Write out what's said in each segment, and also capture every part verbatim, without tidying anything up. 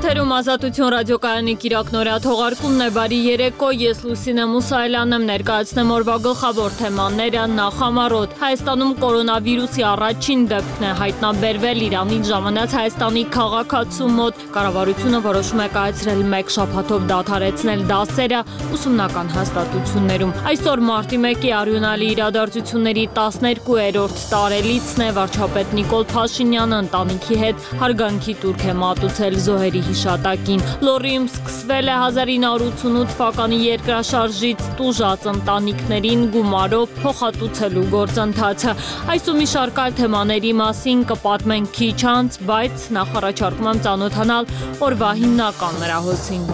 Եթերում Ազատություն ռադիոկայանի կիրակնօրյա թողարկումն է, բարի երեկո, ես Լուսինե Մուսայելյանն եմ, ներկայացնեմ օրվա գլխավոր թեմաները։ Նախամարոտ, Հայաստանում կորոնավիրուսի առաջին դեպքն է հայտնաբերվել, Իրանից ժամանած Հայաստանի քաղաքացու մոտ, կառավարությունը որոշում է կայացրել մեկ շաբաթով դադարեցնել դասերը ուսումնական հաստատություններում։ Այսօր մարտի մեկի արյունալի իրադարձությունների տասներկուերորդ տարելիցն է, վարչապետ Նիկոլ Փաշինյանը ընտանիքի հետ հարգանքի տուրք է մատուցել զոհերի հիշատակին։ Լոռիում սկսվել է հազար ինը հարյուր ութսունութ թվականի երկրաշարժից տուժած ընտանիքներին գումարով փոխհատուցելու գործընթացը։ Այս ու մի շարք այլ թեմաների մասին կպատմենք քիչ անց, բայց նախ առաջարկում եմ ծանոթանալ օրվա հիմնական լրահոսին։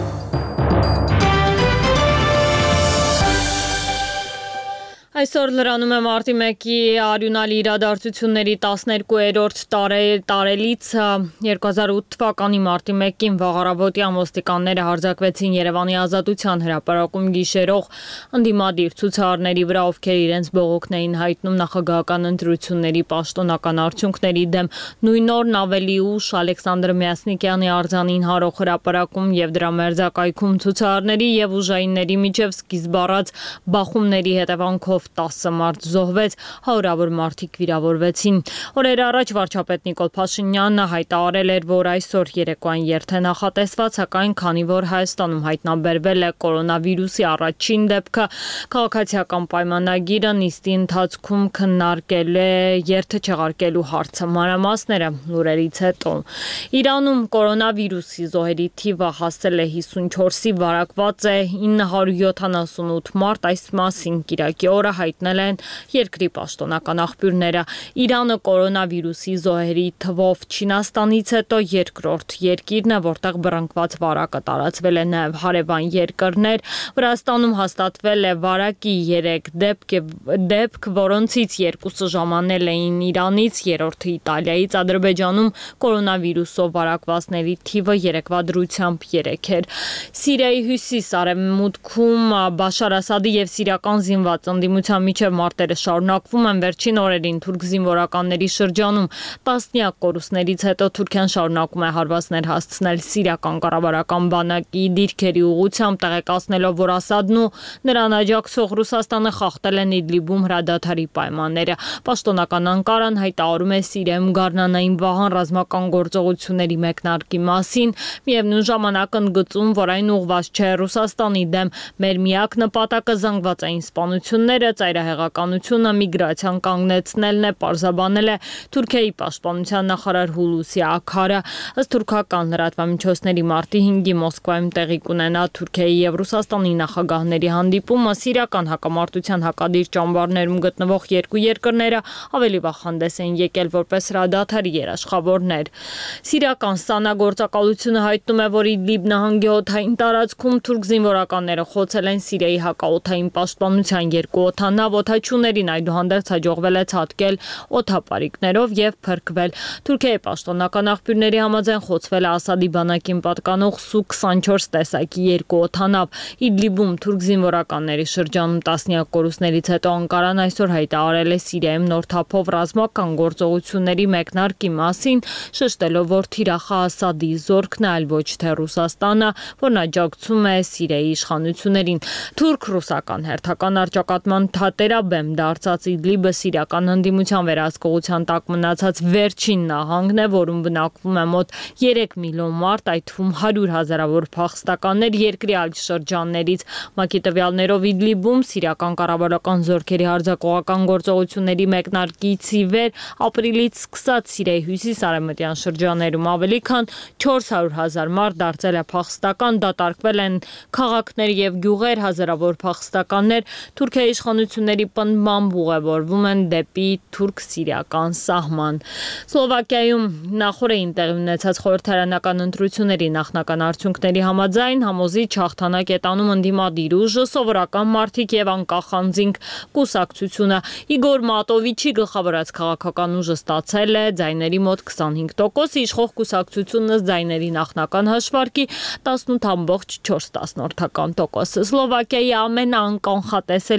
Այսօր լրանում է մարտի մեկի արյունալի իրադարձությունների տասներկուերորդ տարելիցը։ երկու հազար ութ թվականի մարտի մեկին վաղ առավոտյան ոստիկանները հարձակվեցին Երևանի Ազատության հրապարակում գիշերող ընդդիմադիր ցուցարարների վրա, ովքեր իրենց բողոքն էին հայտնում նախագահական ընտրությունների պաշտոնական արդյունքների դեմ։ Նույն օրն ավելի ուշ Ալեքսանդր Մյասնիկյանի արձանին հարող հրապարակում եւ դրա մերձակայքում ցուցարարների եւ ուժայինների միջև սկիզբ առած բախումների հետևանքով տասը մարդ զոհվեց, հարյուրավոր մարդիկ վիրավորվեցին։ Օրեր առաջ վարչապետ Նիկոլ Փաշինյանը հայտարարել էր, որ այսօր երեկոյան երթ է նախատեսված, սակայն քանի որ Հայաստանում հայտնաբերվել է կորոնավիրուսի առաջին դեպքը, քաղաքացիական պայմանագիրը նիստի ընթացքում քննարկել է երթը չեղարկելու հարցը։ Մանրամասները լուրերից հետո։ Իրանում կորոնավիրուսի զոհերի թիվը հասել է հիսունչորսի, վարակված է ինը հարյուր յոթանասունութ մարդ, այս մասին կիրակի օրը հայտնել են երկրի պաշտոնական աղբյուրները։ Իրանը կորոնավիրուսի զոհերի թվով Չինաստանից հետո երկրորդ երկիրն է, որտեղ բռնկված վարակը տարածվել է նաև հարևան երկրներ։ Վրաստանում հաստատվել է վարակի երեք դեպք, դեպք, որոնցից երկուսը ժամանել էին Իրանից, երրորդը Իտալիայից։ Ադրբեջանում կորոնավիրուսով վարակվածների թիվը երեկվա դրությամբ երեք էր։ Սիրիայի հյուսիս-արևմուտքում Բաշար Ասադի եւ սիրիական զինված ընդդիմության միջև մարտերը շարունակվում են։ Վերջին օրերին թուրք զինվորականների շրջանում տասնյակ կորուստներից հետո Թուրքիան շարունակում է հարվածներ հասցնել սիրիական կառավարական բանակի դիրքերի ուղղությամբ, տեղեկացնելով, որ Ասադն ու նրան աջակցող Ռուսաստանը խախտել են Իդլիբում հրադադարի պայմանները։ Պաշտոնական Անկարան հայտարարում է Սիրիայում գարնանային վահան ռազմական գործողությունների մեկնարկի մասին, միևնույն ժամանակ ընդգծում, որ այն ուղղված չէ Ռուսաստանի դեմ։ Մեր միակ նպատակը զանգվածային սպանությունները, ծայրահեղականությունը, միգրացիան կանգնեցնելն է, պարզաբանել է Թուրքիայի պաշտպանության նախարար Հուլուսի Աքարը։ Ըստ թուրքական լրատվամիջոցների մարտի հինգի Մոսկվայում տեղի կունենա Թուրքիայի եւ Ռուսաստանի նախագահների հանդիպումը։ Սիրիական հակամարտության հակադիր ճամբարներում գտնվող երկու երկրները ավելի վաղ հանդես են եկել որպես հրադադարի երաշխավորներ։ Սիրիական ստանագործակալությունը հայտնում է, որ Իդլիբ նահանգի օդային տարածքում թուրք զինվորականները խոցել են Սիրիայի հակաօդային պաշտպանության երկու օդանավ, օդաչուներին այդուհանդերձ հաջողվել է ցատկել օդապարիկներով եւ փրկվել։ Թուրքիայի պաշտոնական աղբյուրների համաձայն խոցվել է Ասադի բանակին պատկանող Սու քսանչորս տեսակի երկու օդանավ։ Իդլիբում թուրք զինվորականների շրջանում տասնյակ կորուստներից հետո Անկարան այսօր հայտարարել է Սիրիայում նոր թափով ռազմական գործողությունների մեկնարկի մասին, շեշտելով, որ թիրախը Ասադի զորքն է, այլ ոչ թե Ռուսաստանը, որն աջակցում է Սիրիայի իշխանություններին։ Թուրք-ռուսական հերթական առճակատման թատերաբեմ դարձած Իդլիբը սիրիական ընդդիմության վերահսկողության տակ մնացած վերջին նահանգն է, որում բնակվում է մոտ երեք միլիոն մարդ, այդ թվում հարյուր հազարավոր փախստականներ երկրի այլ շրջաններից։ ՄԱԿ-ի տվյալներով Իդլիբում սիրիական կառավարական զորքերի հարձակողական գործողությունների մեկնարկից ի վեր ապրիլից սկսած Սիրիայի հյուսիս-արևմտյան շրջաններում ավելի քան չորս հարյուր հազար մարդ դարձել է փախստական, դատարկվել են քաղաքներ եւ գյուղեր, հազարավոր փախստականներ Թուրքիայի իշխանությունների պնդմամբ ուղևորվում են դեպի թուրք-սիրիական սահման։ Սլովակիայում նախորդին տեղի ունեցած խորհրդարանական ընտրությունների նախնական արդյունքների համաձայն համոզիչ հաղթանակ է տանում ընդդիմադիր ուժը, սովորական մարդիկ եւ անկախ անձինք կուսակցությունը։ Իգոր Մատովիչի գլխավորած քաղաքական ուժը ստացել է ձայների մոտ քսանհինգ տոկոս, իշխող կուսակցությունը ձայների նախնական հաշվարկի տասնութ ամբողջ չորս տասնորդական տոկոս։ Սլովակիայի ամենաանկանխատեսելի քաղաքական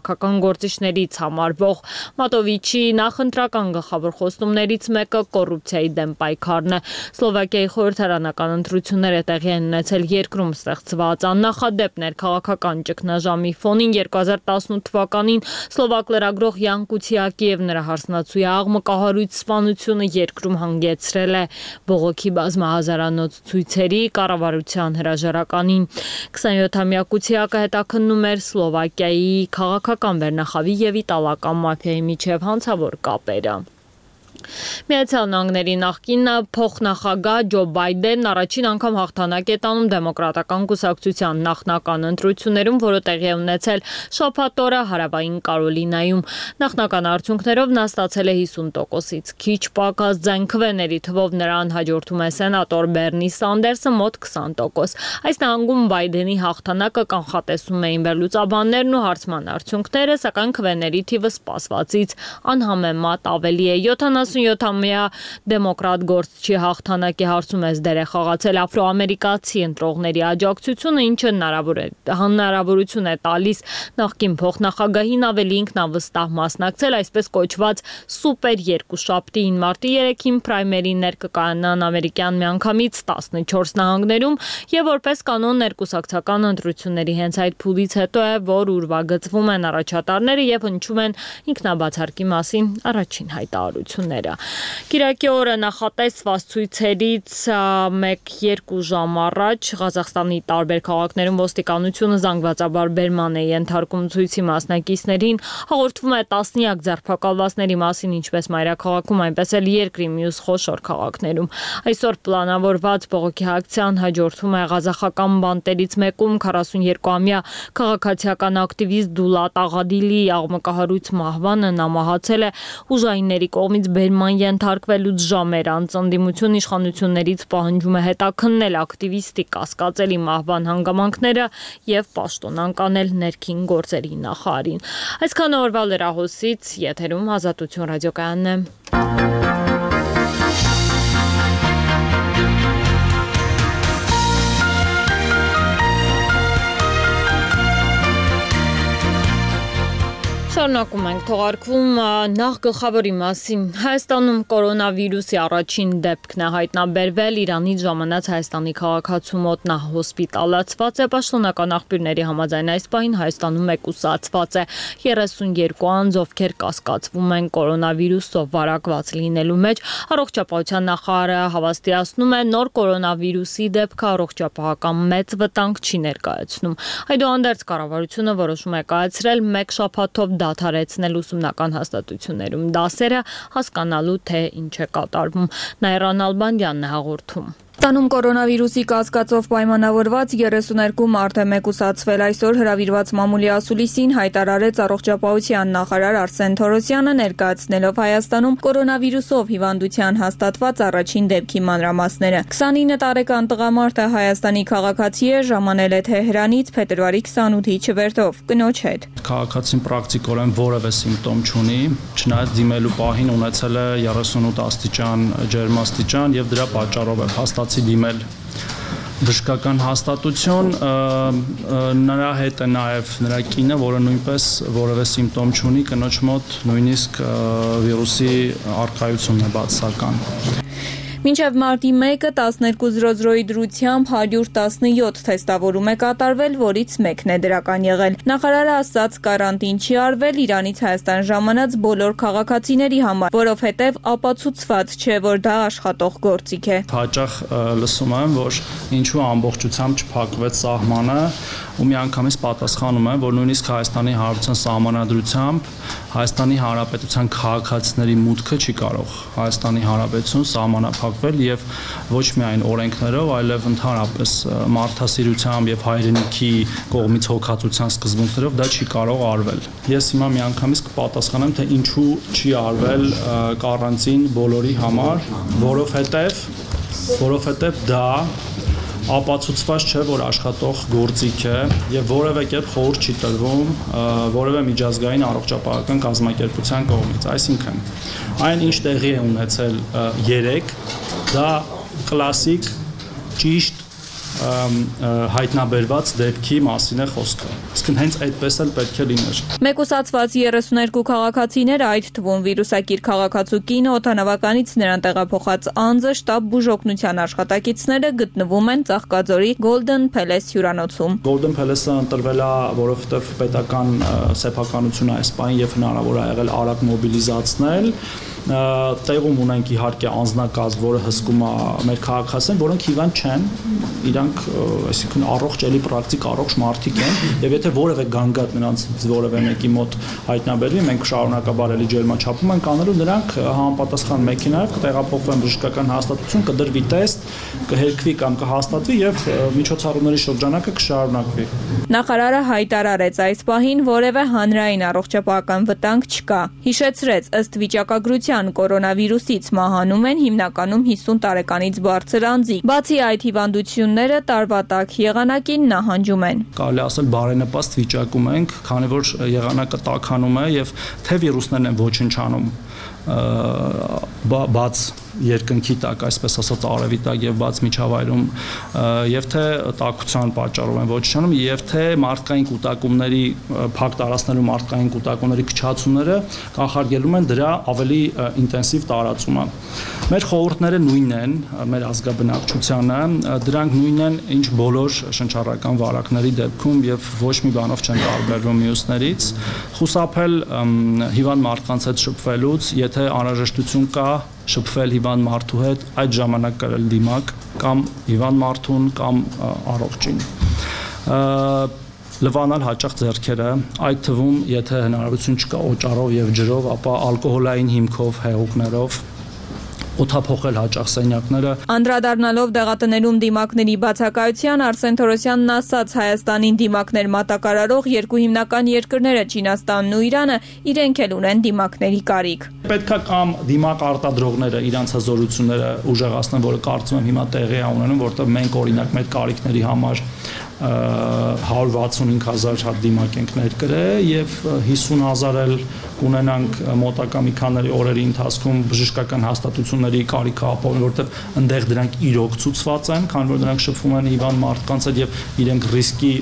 քաղաքական գործիչներից համարվող։ Մատովիչի նախընտրական գլխավոր խոստումներից մեկը կոռուպցիայի դեմ պայքարն է։ Սլովակիայի խորհրդարանական ընտրությունները տեղի են ունեցել երկրում ստեղծված աննախադեպ ներքաղաքական ճգնաժամի ֆոնին երկու հազար տասնութ թվականին սլովակ լրագրող Յան Կուցիակի եւ նրա հարսնացուի աղմկահարույց սպանությունը երկրում հանգեցրել է բողոքի բազմահազարանոց ցույցերի, կառավարության հրաժարականին։ քսանյոթամյա Կուցիակը հետաքննում էր Սլովակիայի քաղաքական վերնախավի եւ իտալական մաֆիայի միջև հանցավոր կապերը։ Միացյալ Նահանգների նախկին փոխնախագահ Ջո Բայդենն առաջին անգամ հաղթանակ է տանում դեմոկրատական կուսակցության նախնական ընտրություններում, որը տեղի է ունեցել շաբաթ օրը Հարավային Կարոլինայում։ Նախնական արդյունքներով նա ստացել է հիսուն տոկոսից քիչ պակաս ձայն, քվեների թվով նրան հաջորդում է սենատոր Բերնի Սանդերսը մոտ քսան տոկոս։ Այս նահանգում Բայդենի հաղթանակը կանխատեսում էին վերլուծաբաններն ու հարցման արդյունքները, սակայն քվեների թիվը սպասվածից անհամեմատ ավելի է։ յոթանասունյոթամյա դեմոկրատ գործչի հաղթանակի հարցում էս դեր է խաղացել աֆրոամերիկացի ընտրողների աջակցությունը, ինչը հնարավորություն է տալիս նախկին փոխնախագահին ավելի ինքնավստահ մասնակցել այսպես կոչված սուպեր երկուշաբթին։ Մարտի երեքին պրայմերիներ կկայանան ամերիկյան միանգամից տասնչորս նահանգներում եւ որպես կանոն ներկուսակցական ընտրությունների հենց այդ փուլից հետո է, որ ուրվագծվում են առաջատարները եւ հնչում են ինքնաբացարկի մասին առաջին հայտարարությունները։ Կիրակի օրը նախատեսված ցույցերից մեկ-երկու ժամ առաջ Ղազախստանի տարբեր քաղաքներում ոստիկանությունը զանգվածաբար բերման է ենթարկում ցույցի մասնակիցներին, հաղորդվում է տասնյակ ձերբակալվածների մասին ինչպես մայրաքաղաքում, այնպես էլ երկրի մյուս խոշոր քաղաքներում։ Այսօր պլանավորված բողոքի ակցիան հաջորդում է ղազախական բանտերից մեկում քառասունյոթամյա քաղաքացիական ակտիվիստ Դուլատ Աղադիլի աղմկահարույց մահվանը նա մահացել է ուժայինների կողմից բերման ենթարկվելուց ժամեր անց։ Ընդդիմություն իշխանություններից պահանջում է հետաքննել ակտիվիստի կասկածելի մահվան հանգամանքները եւ պաշտոնանկ անել ներքին գործերի նախարարին։ Այսքան օրվա լրահոսից եթերում Ազատություն ռադիոկայանն է։ Շարունակում ենք թողարկվում նախ գլխավորի մասին։ Հայաստանում կորոնավիրուսի առաջին դեպքն է հայտնաբերվել, Իրանից ժամանած Հայաստանի քաղաքացու մոտ նա հոսպիտալացված է։ Պաշտոնական աղբյուրների համաձայն այս պահին Հայաստանում մեկուսացված է երեսունյոթ անձ, ովքեր կասկածվում են կորոնավիրուսով վարակված լինելու մեջ։ Առողջապահության նախարարը հավաստիացնում է, նոր կորոնավիրուսի դեպքը առողջապահական մեծ վտանգ չի ներկայացնում։ Այդուհանդերձ կառավարությունը որոշում է կայացրել մեկ շաբաթով դադարեցնել ուսումնական հաստատություններում դասերը, հասկանալու թե ինչ է կատարվում։ Նաիրա Նալբանդյանն է հաղորդում։ Տանում կորոնավիրուսի կասկածով պայմանավորված երեսուներկու մարդ է մեկուսացվել։ Այսօր հրավիրված մամուլի ասուլիսին հայտարարեց առողջապահության նախարար Արսեն Թորոսյանը, ներկայացնելով Հայաստանում կորոնավիրուսով հիվանդության հաստատված առաջին դեպքի մանրամասները։ քսանինը տարեկան տղամարդը Հայաստանի քաղաքացի է, ժամանել է Թեհրանից փետրվարի քսանութի չվերթով կնոջ հետ։ Քաղաքացին պրակտիկորեն որևէ սիմպտոմ չունի, չնայած դիմելու պահին ունեցել է երեսունութ աստիճան ջերմաստիճան եւ դրա պատճառով է հաստատի դիմել բժշկական հաստատություն, նրա հետ է նաև նրա կինը, որը նույնպես որևէ սիմպտոմ չունի, կնոջ մոտ նույնիսկ վիրուսի առկայությունն է բացասական։ Մինչև մարտի մեկը տասներկու զրո զրոյի դրությամբ հարյուր տասնյոթ թեստավորում է կատարվել, որից մեկն է դրական եղել։ Նախարարը ասաց, կարանտին չի արվել Իրանից Հայաստան ժամանած բոլոր քաղաքացիների համար, որովհետև ապացուցված չէ, որ դա աշխատող գործիք է։ Հաճախ լսում եմ, որ ինչու ամբողջությամբ չփակվեց սահմանը, ու միանգամից պատասխանում եմ, որ նույնիսկ Հայաստանի Հանրապետության սահմանադրությամբ Հայաստանի Հանրապետության քաղաքացիների մուտքը չի կարող Հայաստանի Հանրապետություն սահմանափակվել եւ ոչ միայն օրենքներով, այլև ընդհանրապես մարդասիրությամբ եւ հայրենիքի կողմից հոգացության սկզբունքներով դա չի կարող արվել։ Ես հիմա միանգամից կպատասխանեմ, թե ինչու չի արվել կարանտին բոլորի համար, որովհետեւ որովհետեւ դա ապացուցված չէ, որ աշխատող գործիք է եւ որևէ կերպ խորհուրդ չի տրվում որևէ միջազգային առողջապահական կազմակերպության կողմից։ Այսինքն, այն ինչ տեղի է ունեցել երեք, դա կլասիկ ճիշտ հայտնաբերված դեպքի մասին է խոսքը։ Իսկ հենց այդպես էլ պետք է լիներ։ Մեկուսացված երեսուներկու քաղաքացիները, այդ թվում վիրուսակիր քաղաքացու կինը, օդանավականից նրան տեղափոխած անձը, շտաբ բուժօգնության աշխատակիցները գտնվում են Ծաղկաձորի Golden Palace հյուրանոցում։ Golden Palace-ը ընտրվել է, որովհետև պետական սեփականությունը այս պահին եւ հնարավոր է եղել արագ մոբիլիզացնել։ Տեղում ունենք իհարկե անձնակազմ, որը հսկում է մեր քաղաքացիներին, որոնք հիվանդ չեն, իրանք, այսինքն առողջ էլի պրակտիկ առողջ մարդիկ են, եւ եթե որևէ գանգատ նրանց որևէ մեկի մոտ հայտնաբերվի, մենք շարունակաբար էլի ջերմաչափում ենք անելու, նրանք համապատասխան մեքենայով կտեղափոխվեն բժշկական հաստատություն, կդրվի տեստ, կհերկվի կամ կհաստատվի եւ միջոցառումների շրջանակը կշարունակվի։ Նախարարը հայտարարեց այս պահին որևէ հանրային առողջապահական վտանգ չկա։ Հիշեցրեց, ըստ վիճակագրության կորոնավիրուսից մահանում են հիմնականում հիսուն տարեկանից բարձր անձիկ։ Բացի այդ հիվանդությունները տարվա տաք եղանակին նահանջում են։ Կարելի ասել բարենպաստ վիճակում ենք, քանի որ եղանակը տաքանում է եւ թե վիրուսներն են ոչնչանում բաց երկնքի տակ, այսպես ասած արևի տակ եւ բաց միջավայրում, եւ թե տաքության պատճառով են ոչնչանում, եւ թե մարդկային կուտակումների փակ տարածքներում մարդկային կուտակումների քչացումները կանխարգելում են դրա ավելի ինտենսիվ տարածումը։ Մեր խորհուրդները նույնն են, մեր ազգաբնակչությանը, դրանք նույնն են, ինչ բոլոր շնչառական վարակների դեպքում եւ ոչ մի բանով չեն տարբերվում մյուսներից։ Խուսափել հիվանդ մարդկանց հետ շփվելուց, եթե անհրաժեշտություն կա շփվել հիվանդ մարդու հետ, այդ ժամանակ կրել դիմակ կամ հիվանդ մարդուն կամ առողջին։ Լվանալ հաճախ ձեռքերը, այդ թվում, եթե հնարավորություն չկա օճառով եւ ջրով, ապա ալկոհոլային հիմքով, հեղուկներով օդափոխել հաճախ սենյակները։ Անդրադառնալով դեղատներում դիմակների բացակայության, Արսեն Թորոսյանն ասաց, Հայաստանին դիմակներ մատակարարող երկու հիմնական երկրները Չինաստանն ու Իրանը իրենք էլ ունեն դիմակների կարիք։ Պետք է կամ դիմակ արտադրողները իրանց հզորությունները ուժեղացնեն, որը կարծում եմ հիմա տեղի է ունենում, որտեղ մենք օրինակ մեր կարիքների համար հարյուր վաթսունհինգ հազար հատ դիմակ ենք ներկրել եւ հիսուն հազար էլ կունենանք մոտակա մի քանի օրերի ընթացքում բժշկական հաստատությունների կարիքը ապահովում, որտեղ այնտեղ դրանք իրոք ցուցված են, քանի որ դրանք շփվում են հիվանդ մարդկանց հետ եւ իրենք ռիսկի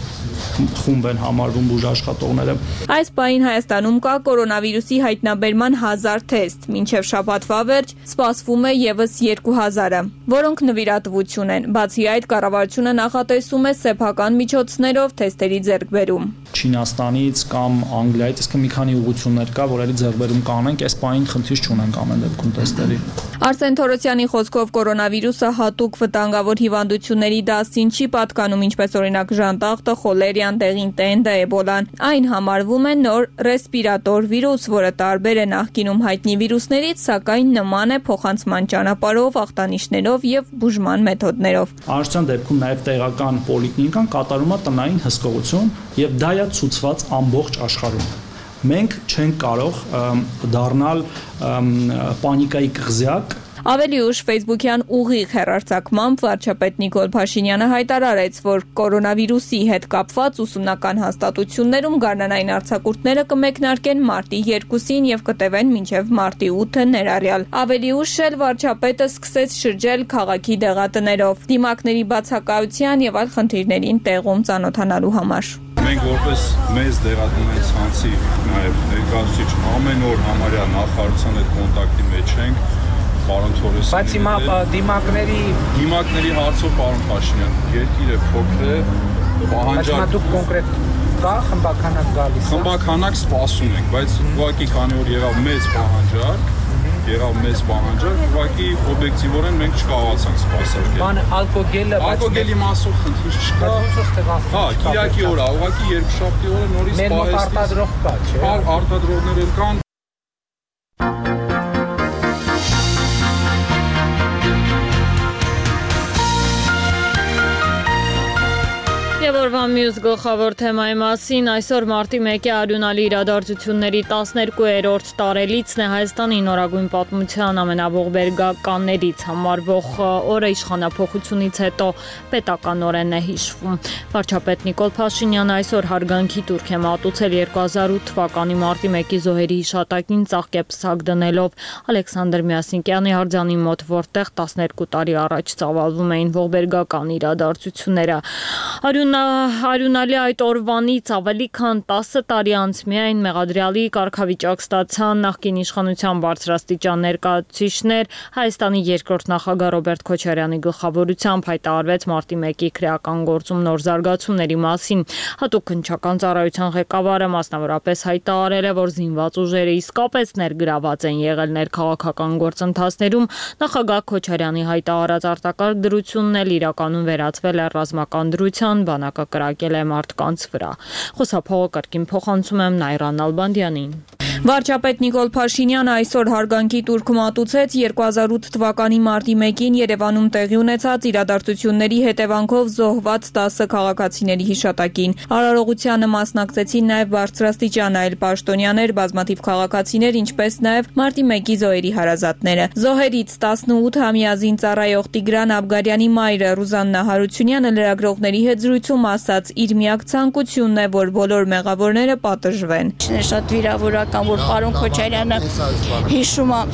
խումբ են համարվում բուժաշխատողները։ Այս պահին Հայաստանում կա կորոնավիրուսի հայտնաբերման հազար թեստ, մինչև շաբաթվա վերջ սպասվում է եւս երկու հազարը, որոնք նվիրատվություն են։ Բացի այդ, կառավարությունը նախատեսում է սեփական միջոցներով թեստերի ձեռքբերում։ Չինաստանից կամ Անգլիայից իսկ մի քանի ուղղություններ կա, որերի ձեռքբերում կանենք, այս պահին խնդիր չունենք ամեն դեպքում տեստերի։ Արսեն Թորոսյանի խոսքով կորոնավիրուսը հատուկ վտանգավոր հիվանդությունների դասին չի պատկանում, ինչպես օրինակ ժանտախտը, խոլերիան, դեղին տենդը, էբոլան։ Այն համարվում է նոր ռեսպիրատոր վիրուս, որը տարբեր է նախկինում հայտնի վիրուսներից, սակայն նման է փոխանցման ճանապարհով, ախտանիշներով եւ բուժման մեթոդներով։ Արժան դեպքում նաեւ տեղական պոլիկլինիկան կատարում է տնային հսկողություն եւ դա է ցուցված ամբողջ աշխարհում։ Մենք չենք կարող դառնալ պանիկայի կղզյակ։ Ավելի ուշ Facebook-յան ուղիղ հեռարձակմամբ վարչապետ Նիկոլ Փաշինյանը հայտարարեց, որ կորոնավիրուսի հետ կապված ուսումնական հաստատություններում գարնանային արձակուրդները կմեկնարկեն մարտի երկուսին եւ կտևեն մինչեւ մարտի ութը ներառյալ։ Ավելի ուշ էլ վարչապետը սկսեց շրջել քաղաքի դեղատներով, դիմակների բացակայության եւ այլ խնդիրներին տեղում ծանոթանալու համար։ Մենք որպես մեծ դեղատների ցանցի նաեւ ներկայացուցիչ ամեն օր համարյա նախարարության հետ կոնտակտի մեջ ենք, պարոն Թորոսյան։ Բայց հիմա դիմակների դիմակների հարցով պարոն Փաշինյան, երկիրը փոքր է, պահանջարկ։ Դուք կոնկրետ կա խմբականակ գալիս։ Խմբականակ սպասում ենք, բայց ուղղակի քանի որ եղավ մեծ պահանջարկ, եղավ մեծ պահանջարկ, ուղղակի օբյեկտիվորեն մենք չկարողացանք սպասել։ Բան ալկոգելը, ալկոգելի մասով խնդիր չկա։ Հա, Կիրակի օրը, ուղղակի երկուշաբթի օրը նորից սպասեցի։ Մեր արտադրող կա, չէ՞։ Հա, արտադրողներ կան։ Եվ Օրվա մյուս գլխավոր թեմայի մասին այսօր մարտի մեկի արյունալի իրադարձությունների տասներկուերորդ տարելիցն է Հայաստանի նորագույն պատմության ամենաողբերգականներից համարվող օրը իշխանափոխությունից հետո պետականորեն է հիշվում։ Վարչապետ Նիկոլ Փաշինյանը այսօր հարգանքի տուրք է մատուցել երկու հազար ութ թվականի մարտի մեկի զոհերի հիշատակին ծաղկեպսակ դնելով Ալեքսանդր Մյասնիկյանի արձանի մոտ, որտեղ տասներկու տարի առաջ ծավալվում էին ողբերգական իրադարձությունները։ Արյունալի այդ օրվանից ավելի քան տասը տարի անց միայն մեղադրյալի կարգավիճակ ստացան նախկին իշխանության բարձրաստիճան ներկայացուցիչներ Հայաստանի երկրորդ նախագահ Ռոբերտ Քոչարյանի գլխավորությամբ հայտարարվեց մարտի մեկի քրեական գործում նոր զարգացումների մասին։ Հատուկ քննչական ծառայության ղեկավարը մասնավորապես հայտարարել է, որ զինված ուժերը իսկապես ներգրաված են եղել ներքաղաքական գործընթացներում, նախագահ Քոչարյանի հայտարարած արտակարգ դրությունն էլ իրականում վերածվել է ռազմական դրության, բանակը կրակել է մարդկանց վրա։ Խոսափողը կրկին փոխանցում եմ Նայրա Նալբանդյանին։ Վարչապետ Նիկոլ Փաշինյանը այսօր հարգանքի տուրք մատուցեց երկու հազար ութ թվականի մարտի մեկին Երևանում տեղի ունեցած իրադարձությունների հետևանքով զոհված տասը քաղաքացիների հիշատակին։ Արարողությանը մասնակցեցին նաև բարձրաստիճան այլ պաշտոնյաներ, բազմաթիվ քաղաքացիներ, ինչպես նաև մարտի մեկի զոհերի հարազատները։ Զոհերից տասնութամյա զինծառայող Տիգրան Աբգարյանի մայրը Ռուզաննա Հարությունյանը լրագրողների հետ զրույցում ասաց, իր միակ ցանկությունն է, որ բոլոր մեղավորները պատժվեն։ Շատ վիրավորական, որ պարոն Քոչարյանը հիշում է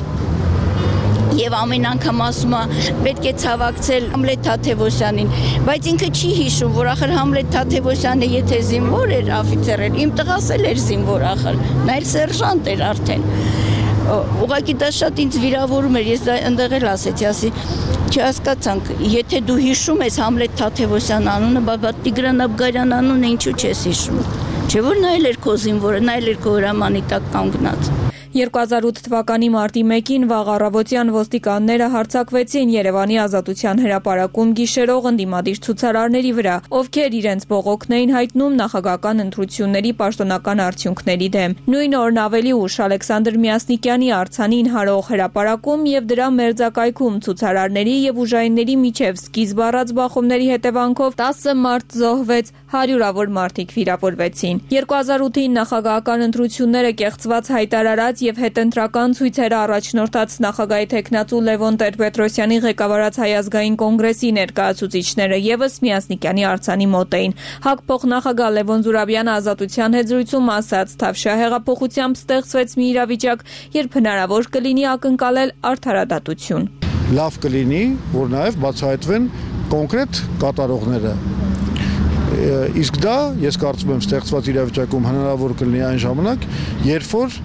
եւ ամեն անգամ ասում է պետք է ցավակցել Համլետ Թադևոսյանին, բայց ինքը չի հիշում, որ ախր Համլետ Թադևոսյանը եթե զինվոր էր, օֆիցեր էր, իմ տղաս էլ էր զինվոր ախր, նա էլ սերժանտ էր արդեն։ Ուղղակի դա շատ ինձ վիրավորում էր, ես դա ընդեղ էլ ասեցի, ասի չհասկացանք, եթե դու հիշում ես Համլետ Թադևոսյան անունը, բաբա Տիգրան Աբգարյան անունը ինչու չես հիշում։ Չէ՞ որ նա էլ էր քո զինվորը, նա էլ էր քո հրամանի տակ կանգնած։ երկու հազար ութ թվականի մարտի մեկին վաղ առավոտյան ոստիկանները հարձակվեցին Երևանի Ազատության հրապարակում գիշերող ընդդիմադիր ցուցարարների վրա, ովքեր իրենց բողոքն էին հայտնում նախագահական ընտրությունների պաշտոնական արդյունքների դեմ։ Նույն օրն ավելի ուշ Ալեքսանդր Մյասնիկյանի արձանին հարող հրապարակում եւ դրա մերձակայքում ցուցարարների եւ ուժայինների միջև սկիզբ առած բախումների հետևանքով տասը մարդ զոհվեց, հարյուրավոր մարդիկ վիրավորվեցին։ երկու հազար ութին նախագահական ընտրությունները կեղծված հայտարարած եւ հետընտրական ցույցերը առաջնորդած նախագահի տեխնացու Լևոն Տեր-Պետրոսյանի ղեկավարած Հայ ազգային կոնգրեսի ներկայացուցիչները եւս Մյասնիկյանի արձանի մոտ էին։ ՀԱԿ փոխնախագահ Լևոն Զուրաբյանը Ազատության հետ զրույցում ասաց, թավշյա հեղափոխությամբ ստեղծվեց մի իրավիճակ, երբ հնարավոր կլինի ակնկալել արդարադատություն։ Լավ կլինի, որ նաեւ բացահայտվեն կոնկրետ կատարողները։ Իսկ դա, ես կարծում եմ, ստեղծված իրավիճակում հնարավոր կլինի այն ժամանակ, երբ որ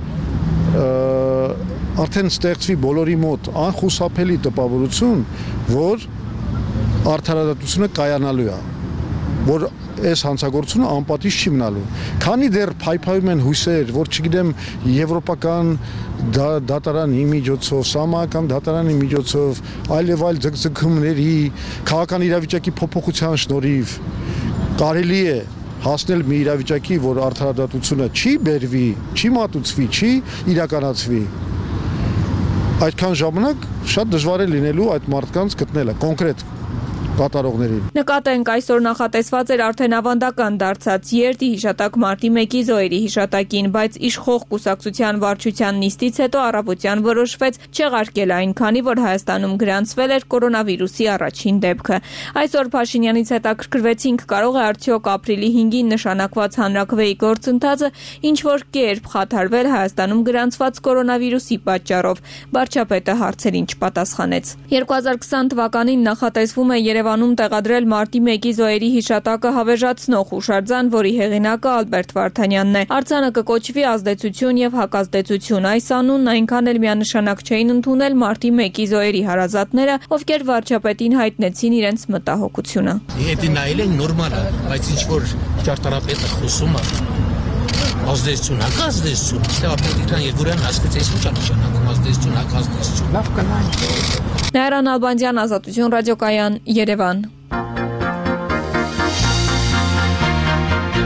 արդեն ստեղծվի բոլորի մոտ անխուսափելի տպավորություն, որ արդարադատությունը կայանալու է, որ այս հանցագործությունը անպատիժ չի մնալու։ Քանի դեռ փայփայում են հույսեր, որ չգիտեմ եվրոպական դատարանի միջոցով, սահմանական դատարանի միջոցով, այլ եւ այլ ձգձգումների, քաղաքական իրավիճակի փոփոխության շնորհիվ կարելի է հասնել մի իրավիճակի, որ արդարադատությունը չի բերվի, չի մատուցվի, չի իրականացվի, այդքան ժամանակ շատ դժվար է լինելու այդ մարդկանց գտնելը, կոնկրետ կատարողներին։ Նկատենք, այսօր նախատեսված էր արդեն ավանդական դարձած երթի հիշատակ մարտի մեկի զոհերի հիշատակին, բայց իշխող կուսակցության վարչության նիստից հետո առավոտյան որոշվեց չեղարկել այն, քանի որ Հայաստանում գրանցվել էր կորոնավիրուսի առաջին դեպքը։ Այսօր Փաշինյանից հետաքրքրվեցինք, կարող է արդյոք ապրիլի հինգին նշանակված հանրաքվեի գործընթացը ինչ-որ կերպ խաթարվել Հայաստանում գրանցված կորոնավիրուսի պատճառով։ Վարչապետը հարցերին չպատասխանեց։ երկու հազար քսան թվականին նախատեսվում է Երևանում տեղադրել մարտի մեկի զոհերի հիշատակը հավերժացնող հուշարձան, որի հեղինակը Ալբերտ Վարդանյանն է։ Արձանը կկոչվի ազդեցություն եւ հակազդեցություն։ Այս անունն այնքան էլ միանշանակ չէին ընդունել մարտի մեկի զոհերի հարազատները, ովքեր վարչապետին հայտնեցին իրենց մտահոգությունը։ Եթե նայել են նորմալ է, բայց ինչ որ ճարտարապետը խոսում է ազդեցություն, հակազդեցություն, դե ապետիկան երկուրան հասկացես ինչ նշանակում ազդեցություն, հակազդեցություն։ Լավ կանանք։ Նայրա Նալբանդյան, Ազատություն ռադիոկայան, Երևան։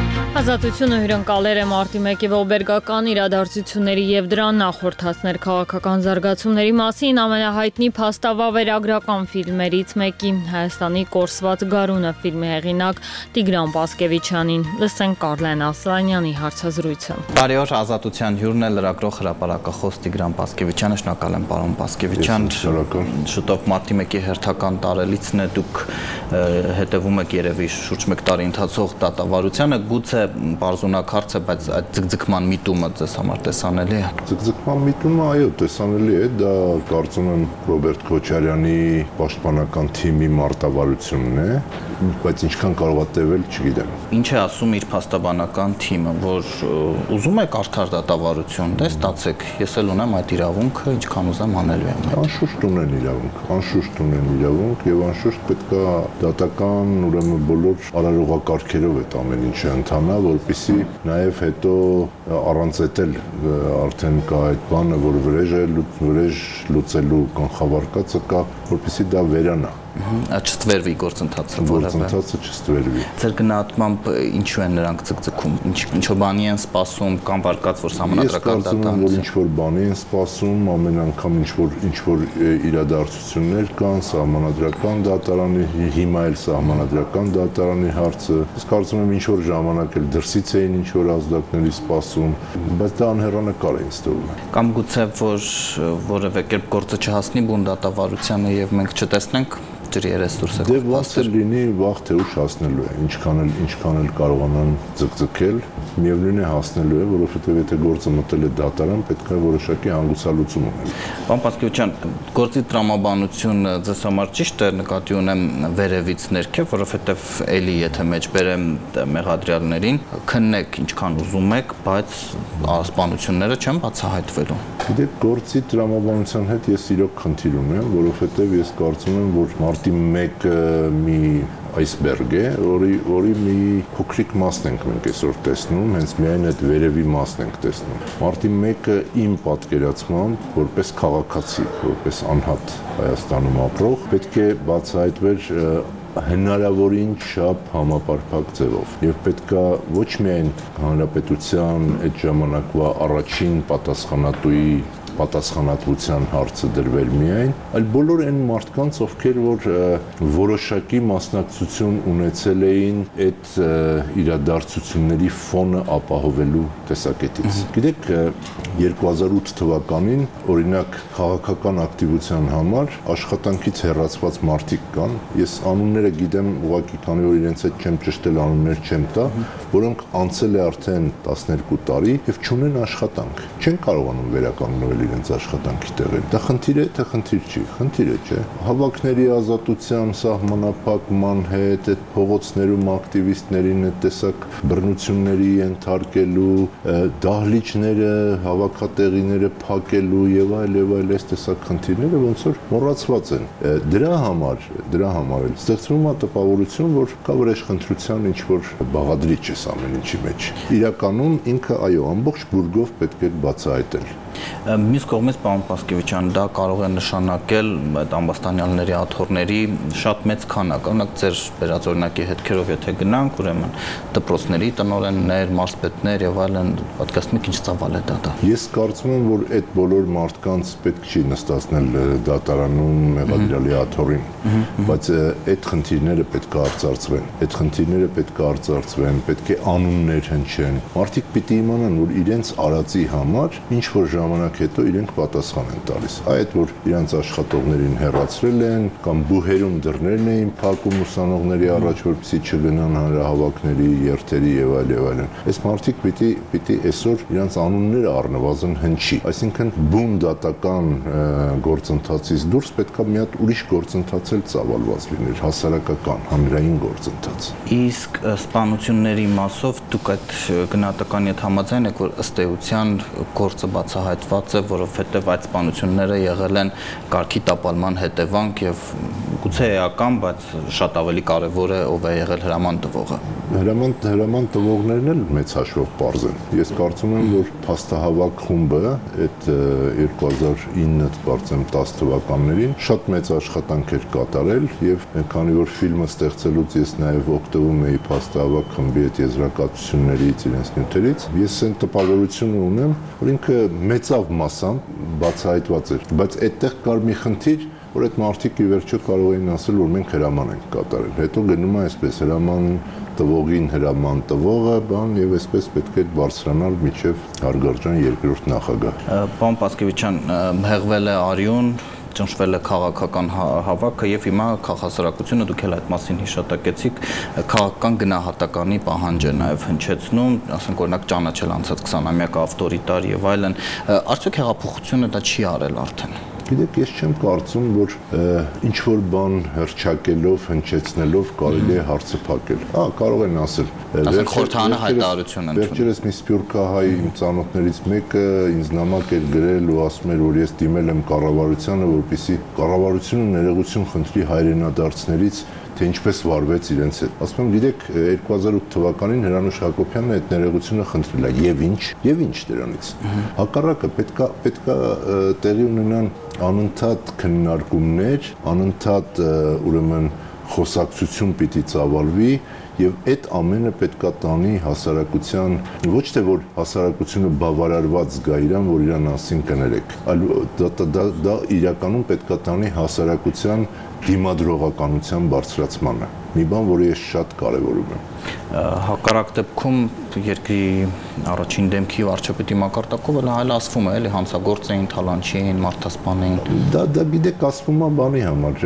Ազատությունը հյուրընկալեր է մարտի մեկի ողբերգական իրադարձությունների եւ դրան նախորդածներ քաղաքական զարգացումների մասին ամենահայտնի փաստավավերագրական ֆիլմերից մեկի Հայաստանի կորսված գարունը ֆիլմի հեղինակ Տիգրան Պասկևիչյանին։ Լսենք Կարլեն Ասլանյանի հարցազրույցը։ Բարի օր, Ազատության հյուրն է լրագրող հրապարակախոս Տիգրան Պասկևիչյանը, շնորհակալ եմ պարոն Պասկևիչյան։ Շուտով մարտի մեկի հերթական տարելիցն է, դուք հետևում եք երևի շուրջ մեկ տարի ընթացող դատավարությանը, գուցե բարձունակ հարց է, բայց այդ ձգձգման միտումը ձեզ համար տեսանելի է։ Ձգձգման միտումը, այո, տեսանելի է, դա կարծում եմ Ռոբերտ Քոչարյանի պաշտպանական թիմի մարտավարությունն է, բայց ինչքան կարող է տևել, չգիտեմ։ Ինչ է ասում իր փաստաբանական թիմը, որ ուզում եք արդար դատավարություն, դե ստացեք, ես էլ ունեմ այդ իրավունքը, ինչքան ուզեմ անելու եմ։ Անշուշտ ունեն իրավունք, անշուշտ ունեն իրավունք եւ անշուշտ պետք է դատական, ուրեմն բոլոր արարողակարգերով այդ ամեն ինչը ընթանա, որպեսզի նաև հետո առանց էտել արդեն կա այդ բանը, որ վրեժ է, վրեժ լուծելու կանխավարկածը կա, որպեսզի դա վերանա։ Չստվերվի գործընթացը, գործընթացը չստվերվի։ Ձեր գնահատմամբ ինչու են նրանք ցկցկում, ինչ-որ բանի են սպասում կամ վարկած, որ համանդրական դատան։ Ես կարծում եմ, որ ինչ-որ բանի են սպասում, ամեն անգամ ինչ-որ ինչ-որ իրադարձություններ կան, համանդրական դատարանի, հիմա էլ համանդրական դատարանի հարցը։ Ես կարծում եմ, ինչ-որ ժամանակ էլ դրսից էին ինչ-որ ազդակների սպասում, բայց դա անհեռանկար է ինձ թվում։ Կամ գուցե որ որևէ կերպ գործը չհասնի բուն դատավարությանը եւ մենք չտեսնենք ջրի երես դուրս է։ Դե վաղ թե լինի, վաղ թե ուշ հասնելու է, ինչքան էլ ինչքան էլ կարողանան ձգձգել, միևնույն է հասնելու է, որովհետև եթե գործը մտել է դատարան, պետք է որոշակի հանգուցալուծում ունել։ Պարոն Պասկևիչյան, գործի տրամաբանությունը ձեզ համար ճիշտ է, նկատի ունեմ վերևից ներքև, որովհետև էլի եթե մեջ բերեմ մեղադրյալներին, քննեք ինչքան ուզում եք, բայց սպանությունները չեն բացահայտվելու։ Գիտեք, գործի տրամաբանության հետ ես իրոք խնդիր ունեմ, որովհետև ես կարծում եմ, որ մարտի մեկը մի այսբերգ է, որի որի մի փոքրիկ մասն ենք մենք այսօր տեսնում, հենց միայն այդ վերևի մասն ենք տեսնում։ Մարտի մեկը իմ պատկերացմամբ, որպես քաղաքացի, որպես անհատ Հայաստանում ապրող, պետք է բացահայտվեր հնարավորին չափ համապարփակ ձևով եւ պետքա ոչ միայն հանրապետության այդ ժամանակվա առաջին պատասխանատուի պատասխանատվության հարցը դրվել միայն, այլ բոլոր այն մարդկանց, ովքեր որ որոշակի մասնակցություն ունեցել էին այդ իրադարձությունների ֆոնը ապահովելու տեսակետից։ Գիտեք, երկու հազար ութ թվականին օրինակ քաղաքական ակտիվության համար աշխատանքից հեռացված մարդիկ կան, ես անունները գիտեմ, ուղղակի քանի որ իրենց հետ չեմ ճշտել, անուններ չեմ տա, որոնք անցել է արդեն տասներկու տարի եւ չունեն աշխատանք, չեն կարողանում վերականգնվել իրենց աշխատանքի տեղերը։ Դա խնդիր է, թե խնդիր չի, խնդիր է, չէ։ Հավաքների ազատության սահմանափակման հետ, այդ փողոցներում ակտիվիստներին այդ տեսակ բռնությունների ենթարկելու, դահլիճները, հավաքատեղիները փակելու եւ այլ եւ այլ այս տեսակ խնդիրները ոնց որ մոռացված են։ Դրա համար, դրա համար էլ ստեղծվում է տպավորություն, որ կա վրեժխնդրության ինչ որ բաղադրիչ է ամեն ինչի մեջ։ Իրականում ինքը այո, ամբողջ բուրգով պետք է բացահայտել։ Մյուս կողմից, պարոն Պասկևիչյան, դա կարող է նշանակել այդ ամբաստանյալների աթոռների շատ մեծ քանակ, օրինակ ձեր վերած օրինակի հետքերով եթե գնանք, ուրեմն դպրոցների տնօրեններ, մարզպետներ եւ այլն, պատկաստնիկ ինչ ծավալ է դա։ Ես կարծում եմ, որ այդ բոլոր մարդկանց պետք չի նստացնել դատարանում մեղադրյալի աթոռին, բայց այդ խնդիրները պետք է արծարծվեն, այդ խնդիրները պետք է արծարծվեն, պետք է անուններ հնչեն։ Մարդիկ պիտի իմանան, որ իրենց արածի համար ինչ որ ժամանակ հետո իրենք պատասխան են տալիս։ Այդ որ իրանց աշխատողներին հեռացրել են կամ բուհերում դռներն էին փակում ուսանողների առաջ, որպեսզի չգնան հանրահավաքների, երթերի եւ այլ եւ այլն։ Այս մարդիկ պիտի պիտի այսօր իրանց անունները առնվազն հնչի։ Այսինքն բուն դատական գործընթացից դուրս պետքա մի հատ ուրիշ գործընթաց էլ ծավալված լիներ, հասարակական, հանրային գործընթաց։ Իսկ սպանությունների մասով դուք այդ գնահատականի հետ համաձայն եք, որ ըստ էության գործը բացահայտ արտահայտված է, որովհետև այդ սպանությունները եղել են կարգի տապալման հետևանք եւ գուցե էական, բայց շատ ավելի կարևոր է ով է եղել հրաման տվողը։ Հրաման հրաման տվողներն էլ մեծ հաշվով պարզ են։ Ես կարծում եմ, որ փաստահավաք խումբը այդ երկու հազար ինը կարծեմ տասը թվականներին շատ մեծ աշխատանք էր կատարել եւ քանի որ ֆիլմը ստեղծելուց ես նաեւ օգտվում էի փաստահավաք խմբի այդ եզրակացություններից, իրենց նյութերից, ես այն տպավորությունը ունեմ, որ ինքը մեծավ մասամբ բացահայտված էր, բայց այդտեղ կար մի խնդիր, որ այդ մարդիկ ի վերջո կարող էին ասել, որ մենք հրաման ենք կատարել։ Հետո գնում է այսպես հրաման տվողին հրաման տվողը, բան եւ այսպես պետք է բարձրանալ միջև հարգարժան երկրորդ նախագահ։ Պարոն Պասկևիչյան, հեղվել է արյուն, ճնշվել է քաղաքական հավաքը եւ հիմա քաղաքասարակությունը դուք էլ այդ մասին հիշատակեցիք, քաղաքական գնահատականի պահանջ է նաեւ հնչեցնում, ասենք օրինակ ճանաչել անցած քսանամյակը ավտորիտար եւ այլն, արդյոք հեղափոխությունը դա չի արել արդեն։ Գիտեք, ես չեմ կարծում, որ ինչ որ բան հրճակելով, հնչեցնելով կարելի է հարցը փակել։ Հա, կարող են ասել։ Ասենք խորհրդարանը հայտարարություն ընդունել։ Վերջերս մի սփյուռքահայ իմ ծանոթներից մեկը ինձ նամակ էր գրել ու ասում էր, որ ես դիմել եմ կառավարությանը, որպեսզի կառավարությունը ներողություն խնդրի հայրենադարձներից, թե ինչպես վարվեց իրենց հետ։ Ասում եմ, գիտեք, երկու հազար ութ թվականին Հրանուշ Հակոբյանն այդ ներողությունը խնդրել է եւ ինչ, եւ ինչ դրանից։ Հակառակը պետքա պետքա տեղի ունենան անընդհատ քննարկումներ, անընդհատ ուրեմն խոսակցություն պիտի ծավալվի եւ այդ ամենը պետքա տանի հասարակության, ոչ թե որ հասարակությունը բավարարված զգա իրան, որ իրան ասին կներեք, այլ դա դա դա իրականում պետքա տանի հասարակության դիմադրողականության բարձրացմանը։ Մի բան, որը ես շատ կարևորում եմ։ Հակառակ դեպքում երկրի առաջին դեմքի վարչապետի մակարդակով էլ այլ ասվում է, էլի հանցագործ էին, թալանչի էին, մարդասպան էին։ Դա դա գիտեք ասվում է բանի համար,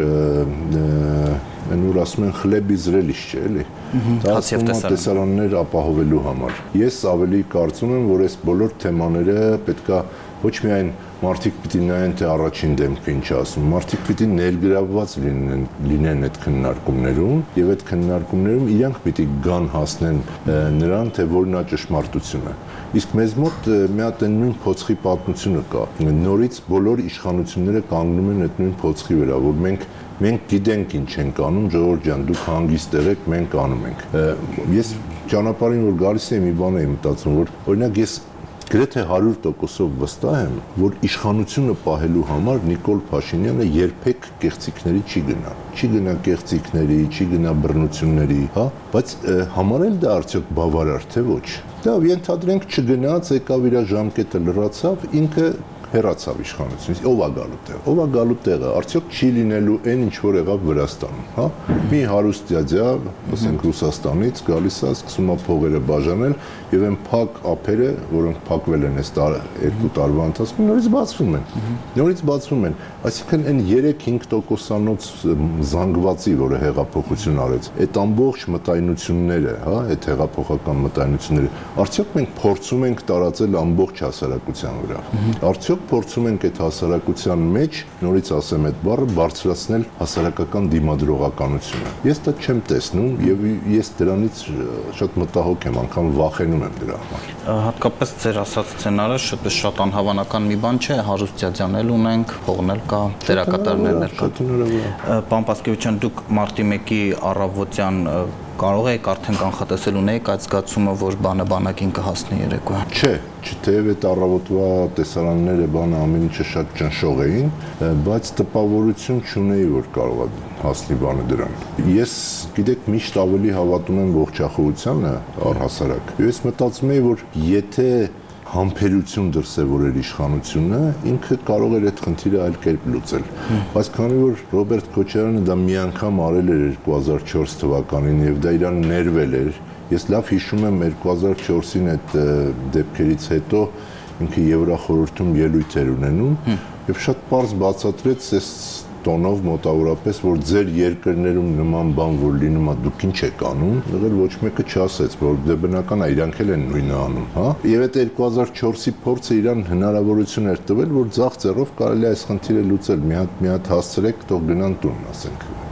որ ասում են խլեբի զրելիչ չէ, էլի։ Դա ասվում է տեսարաններ ապահովելու համար։ Ես ավելի կարծում եմ, որ այս բոլոր թեմաները պետքա ոչ միայն մարդիկ պիտի նայեն թե առաջին դեմքը ինչ ասում, մարդիկ պիտի ներգրավված լինեն լինեն այդ քննարկումներում եւ այդ քննարկումներում իրանք պիտի գան հասնեն նրան թե որն է ճշմարտությունը։ Իսկ մեզ մոտ մի հատ այն նույն փոცხի պատմությունը կա։ Նորից բոլոր իշխանությունները կանգնում են այդ նույն փոცხի վրա, որ մենք մենք գիտենք ինչ ենք անում, ժողովուրդ ջան, դուք հանգիստ եղեք, մենք անում ենք։ Ես ճանապարհին որ գալիս եմ, մի բան եմ մտածում, որ օրինակ ես գրեթե հարյուր տոկոսով վստահ եմ, որ իշխանությունը պահելու համար Նիկոլ Փաշինյանը երբեք կեղծիքների չի գնա։ Չի գնա կեղծիքների, չի գնա բռնությունների, հա, բայց համարել դա արդյոք բավարար թե ոչ։ Դա ենթադրենք չգնաց, եկավ իր ժամկետը լրացավ, ինքը հեռացավ իշխանությունից, ով է գալու տեղ, ով է գալու տեղը, արդյոք չի լինելու այն ինչ որ եղավ Վրաստանում, հա։ Մի հարուստ դյադյա, ասենք Ռուսաստանից գալիս է, սկսում է փողերը բաժանել եւ այն փակ ափերը, որոնք փակվել են այս երկու տարվա ընթացքում, նորից բացվում են։ Նորից բացվում են, այսինքն այն երեք-հինգ տոկոսանոց զանգվածի, որը հեղափոխություն արեց, այդ ամբողջ մտայնությունները, հա, այդ հեղափոխական մտայնությունները, արդյոք մենք փորձում ենք տարածել ամբողջ հասարակության վրա։ Արդյոք փորձում ենք այդ հասարակության մեջ, նորից ասեմ այդ բառը, բարձրացնել հասարակական դիմադրողականությունը։ Ես դա չեմ տեսնում եւ ես դրանից շատ մտահոգ եմ, անգամ վախենում եմ դրա համար։ Հատկապես ձեր ասած սցենարը շատ շատ անհավանական մի բան չէ, հարուստ դյադյանել ունենք, փողն էլ կա, դերակատարներն էլ կա։ Պարոն Պասկևիչյան, դուք մարտի մեկի առավոտյան կարող եք արդեն կանխատեսել ունեիք այդ զգացումը, որ բանը բանակին կհասնի երեկոյը։ Չէ, չթեև այդ առավոտվա տեսարանները բանը ամեն ինչը շատ ճնշող էին, բայց տպավորություն չունեի, որ կարող է հասնի բանը դրան։ Ես, գիտեք, միշտ ավելի հավատում եմ ողջախոհությանը առհասարակ։ Ես մտածում եի, որ եթե համբերություն դրսևորել իշխանությունը, ինքը կարող էր այդ խնդիրը այլ կերպ լուծել։ Բայց քանի որ Ռոբերտ Քոչարյանը դա մի անգամ արել էր երկու հազար չորս թվականին եւ դա իրան ներվել էր, ես լավ հիշում եմ երկու հազար չորսին այդ դեպքերից հետո ինքը Եվրախորհրդում ելույթ էր ունենում եւ շատ པարզ բացատրեց այս տոնով մոտավորապես, որ ձեր երկրներում նման բան որ լինում է, դուք ինչ եք անում, եղել ոչ մեկը չասեց, որ դե բնական է, իրանք էլ են նույնը անում, հա։ Եվ այդ երկու հազար չորսի փորձը իրան հնարավորություն էր տվել, որ ձախ ձեռով կարելի է այս խնդիրը լուծել, մի հատ մի հատ հասցրեք, թող գնան տուն, ասենք։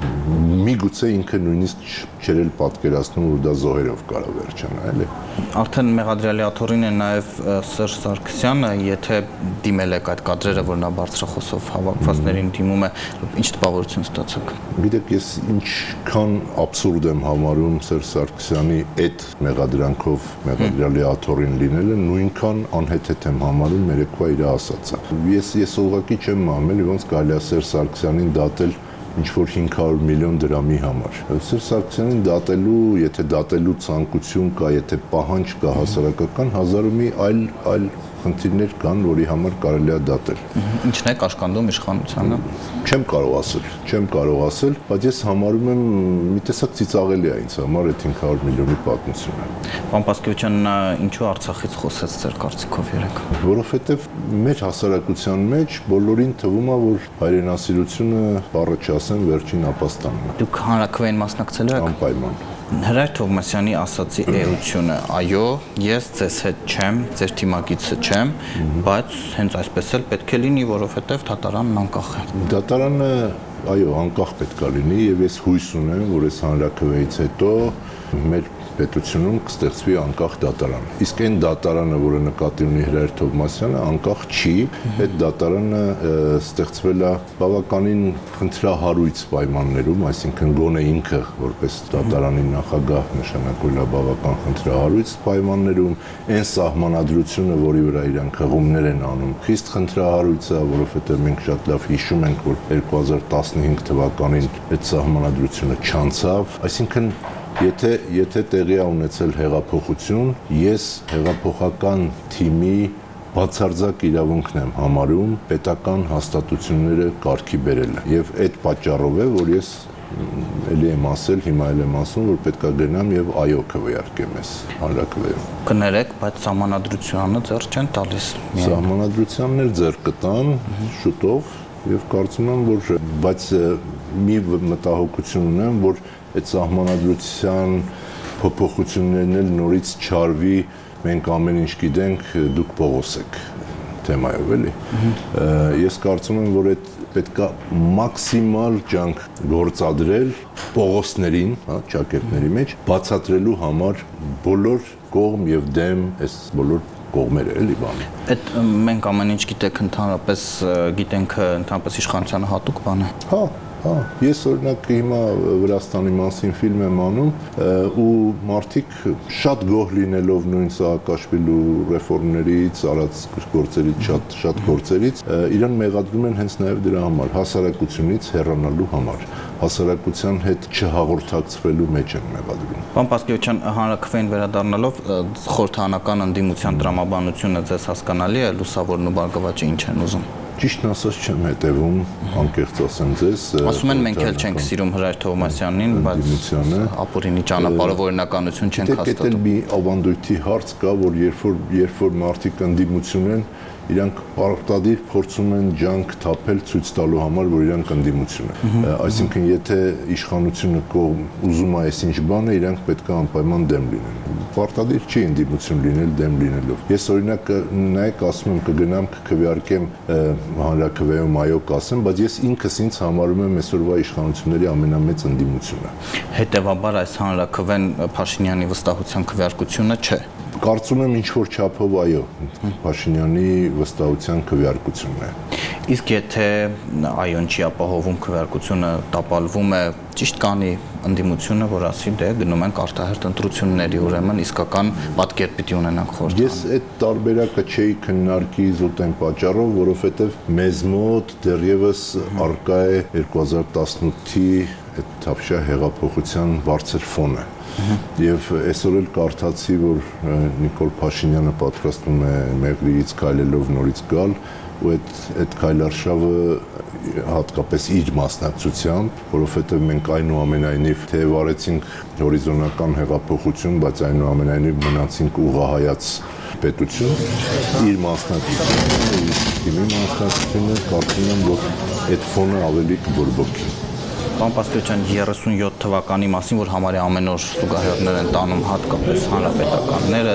միգուցե ինքը նույնիսկ չէր էլ պատկերացնում, որ դա զոհերով կարող վերջանա, էլի։ Արդեն մեղադրյալի աթոռին է նաև Սերժ Սարգսյանը, եթե դիմել եք այդ կադրերը, որ նա բարձրախոսով հավաքվածներին դիմում է, ինչ տպավորություն ստացաք։ Գիտեք, ես ինչքան աբսուրդ եմ համարում Սերժ Սարգսյանի այդ մեղադրանքով մեղադրյալի աթոռին լինելը, նույնքան անհեթեթ եմ համարում երեկվա իր ասածը։ Ես ես ուղղակի չեմ մամել, ոնց կարելի է Սերժ Սարգսյանին դատել ինչ-որ հինգ հարյուր միլիոն դրամի համար։ Սերժ Սարգսյանին դատելու, եթե դատելու ցանկություն կա, եթե պահանջ կա հասարակական, հազար ու մի այլ այլ խնդիրներ կան, որի համար կարելի է դատել։ Ինչն է կաշկանդում իշխանությանը։ Չեմ կարող ասել, չեմ կարող ասել, բայց ես համարում եմ մի տեսակ ծիծաղելի է ինձ համար այդ հինգ հարյուր միլիոնի պատմությունը։ Պարոն Պասկևիչյան, ինչու Արցախից խոսեց ձեր կարծիքով երեք։ Որովհետև մեր հասարակության մեջ բոլորին թվում է, որ հայրենասիրությունը բառը չասեն վերջին ապաստանն է։ Դուք հանրաքվեին մասնակցել եք։ Անպայման։ Հրայր Թովմասյանի ասացի էությունը, այո, ես ձեզ հետ չեմ, ձեր թիմակիցը չեմ, բայց հենց այսպես էլ պետք է լինի, որովհետև դատարանն անկախ է։ Դատարանը, այո, անկախ պետք է լինի եւ ես հույս ունեմ, որ այս հանրաքվեից հետո մեր պետությունում կստեղծվի անկախ դատարան։ Իսկ այն դատարանը, որը նկատի ունի Հրայր Թովմասյանը, անկախ չի, այդ դատարանը ստեղծվել է բավականին խնդրահարույց պայմաններում, այսինքն գոնե ինքը որպես դատարանի նախագահ նշանակվել է բավական խնդրահարույց պայմաններում, այն սահմանադրությունը, որի վրա իրանք հղումներ են անում, խիստ խնդրահարույց է, որովհետև մենք շատ լավ հիշում ենք, որ երկու հազար տասնհինգ թվականին այդ սահմանադրությունը չանցավ, այսինքն Եթե եթե տեղի է ունեցել հեղափոխություն, ես հեղափոխական թիմի բացարձակ իրավունքն եմ համարում պետական հաստատությունները կարգի բերելը։ Եվ այդ պատճառով է, որ ես էլի եմ ասել, հիմա էլ եմ ասում, որ պետք է գնամ եւ այո քվեարկեմ ես հանրաքվեում։ Կներեք, բայց սահմանադրությանը ձեռ չեն տալիս։ Սահմանադրությանն էլ ձեռ կտան շուտով եւ կարծում եմ, որ բայց մի մտահոգություն ունեմ, որ այդ սահմանադրության փոփոխություններն էլ նորից չարվի, մենք ամեն ինչ գիտենք, դուք Պողոս եք թեմայով, էլի։ Ես կարծում եմ, որ այդ պետքա մաքսիմալ ջանք գործադրել Պողոսներին, հա, ճակերտների մեջ, բացատրելու համար բոլոր կողմ եւ դեմ այս բոլոր կողմերը, էլի բանը։ Այդ մենք ամեն ինչ գիտենք ընդհանրապես, գիտենք ընդհանրապես իշխանությանը հատուկ բան է։ Հա, հա, ես օրինակ հիմա Վրաստանի մասին ֆիլմ եմ անում ու մարդիկ շատ գոհ լինելով նույն Սաակաշվիլու ռեֆորմներից, արած գործերից, շատ շատ գործերից, իրան մեղադրում են հենց նաև դրա համար, հասարակությունից հեռանալու համար, հասարակության հետ չհաղորդակցվելու մեջ են մեղադրում։ Պարոն Պասկևիչյան, հանրաքվեին վերադառնալով խորհրդանական ընդդիմության տրամաբանությունը ձեզ հասկանալի է, լուսավորն ու բարգավաճը ինչ են ուզում։ Ճիշտն ասած չեմ հետևում, անկեղծ ասեմ ձեզ։ Ասում են մենք էլ չենք սիրում Հրայր Թովմասյանին, բայց ապօրինի ճանապարհով օրինականություն չենք հաստատում։ Դե մի ավանդույթի հարց կա, որ երբ որ երբ որ մարդիկ ընդդիմություն են, իրանք պարտադիր փորձում են ջանք թափել ցույց տալու համար, որ իրանք ընդդիմություն են։ Այսինքն, եթե իշխանությունը կողմ ուզում է այսինչ բանը, իրանք պետք է անպայման դեմ լինեն։ Պարտադիր չի ընդդիմություն լինել դեմ լինելով։ Ես օրինակ նայեք, ասում եմ կգնամ կքվեարկեմ հանրաքվեում այո կասեմ, բայց ես ինքս ինձ համարում եմ այսօրվա իշխանությունների ամենամեծ ընդդիմությունը։ Հետևաբար այս հանրաքվեն Փաշինյանի վստահության քվեարկությունը չէ։ Կարծում եմ ինչ որ չափով այո, Փաշինյանի վստահության քվեարկությունն է։ Իսկ եթե այոն չի ապահովում քվեարկությունը, տապալվում է, ճիշտ կանի ընդդիմությունը, որ ասի դե գնում ենք արտահերթ ընտրությունների, ուրեմն իսկական պատկեր պիտի ունենանք խորհրդանում։ Ես այդ տարբերակը չէի քննարկի զուտ այն պատճառով, որովհետև մեզ մոտ դեռևս արկա է երկու հազար տասնութի այդ թավշյա հեղափոխության բարձր ֆոնը։ Եվ այսօր էլ կարդացի, որ Նիկոլ Փաշինյանը պատրաստվում է Մեղրիից քայլելով նորից գալ, ու այդ այդ քայլարշավը հատկապես իր մասնակցությամբ, որովհետև մենք այնուամենայնիվ թե վարեցինք հորիզոնական հեղափոխություն, բայց այնուամենայնիվ մնացինք ուղղահայաց պետություն, իր մասնակցությունը, իր թիմի մասնակցությունը, կարծում եմ, որ այդ ֆոնը ավելի կբորբոքի։ Պարոն Պասկևիչյան, երեսունյոթ թվականի մասին, որ համարյա ամեն օր զուգահեռներ են տանում հատկապես հանրապետականները,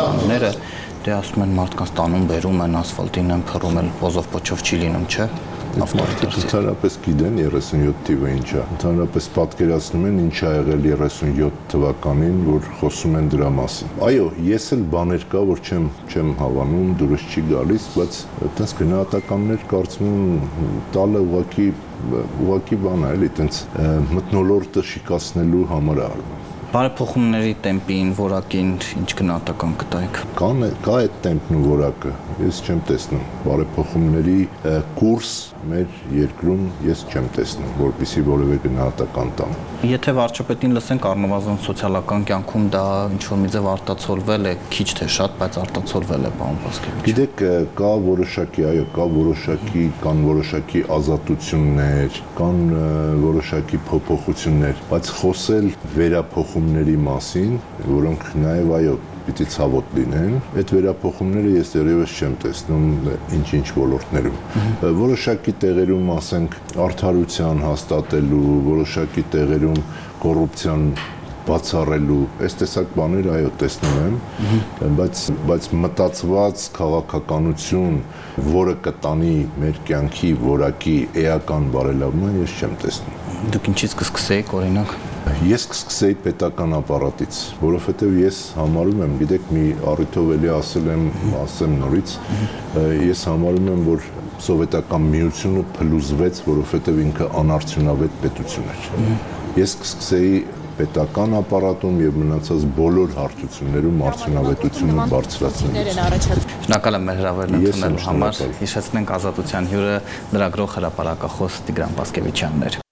դաշնակցականները, դե ասում են մարդկանց տանում, բերում են, ասֆալտին են փռում, էլ ոզով փոչով չի լինում, չէ՞։ Մարդիկ ընդհանրապես գիտեն երեսունյոթ թիվը ինչ է։ Ընդհանրապես պատկերացնում են ինչ ա եղել երեսունյոթ թվականին, որ խոսում են դրա մասին։ Այո, ես էլ բաներ կա, որ չեմ չեմ հավանում, դուրս չի գալիս, բայց այդպես գնահատականներ կարծում եմ տալը ուղղակի ուղղակի բան է, էլի, այտենց մթնոլորտը շիկացնելու համար է արվում։ Բարեփոխումների տեմպին, որակին ինչ գնահատական կտայիք։ Կան կա այդ տեմպն ու որակը։ Ես չեմ տեսնում բարեփոխումների կուրս մեր երկրում ես չեմ տեսնում, որպեսզի որևէ գնահատական տամ։ Եթե վարչապետին լսենք, առնվազն սոցիալական կյանքում դա ինչ որ մի ձև արտացոլվել է, քիչ թե շատ, բայց արտացոլվել է, պարոն Պասկևիչ։ Գիտեք, կա որոշակի, այո, կա որոշակի, կան որոշակի ազատություններ, կան որոշակի փոփոխություններ, բայց խոսել վերափոխումների մասին, որոնք նաև այո պիտի ցավոտ լինեն, այդ վերափոխումները ես դեռևս չեմ տեսնում ինչ-ինչ ոլորտներում։ Որոշակի տեղերում, ասենք, արդարության հաստատելու, որոշակի տեղերում կոռուպցիան բացառելու, այս տեսակ բաներ այո տեսնում եմ, բայց բայց մտածված քաղաքականություն, որը կտանի մեր կյանքի որակի էական բարելավման, ես չեմ տեսնում։ Դուք ինչից կսկսեիք, օրինակ։ Ես կսկսեի պետական ապարատից, որովհետև ես համարում եմ, գիտեք, մի առիթով էլի ասել եմ, ասեմ նորից, ես համարում եմ, որ սովետական միությունը փլուզվեց, որովհետև ինքը անարդյունավետ պետություն էր։ Ես կսկսեի պետական ապարատում եւ մնացած բոլոր հարթություններում արդյունավետությունը բարձրացնել։ Շնորհակալ եմ մեր հրավերն ընդունելու համար։ Հիշեցնենք Ազատության հյուրը լրագրող հրապարակախոս Տիգրան Պասկևիչյանն էր։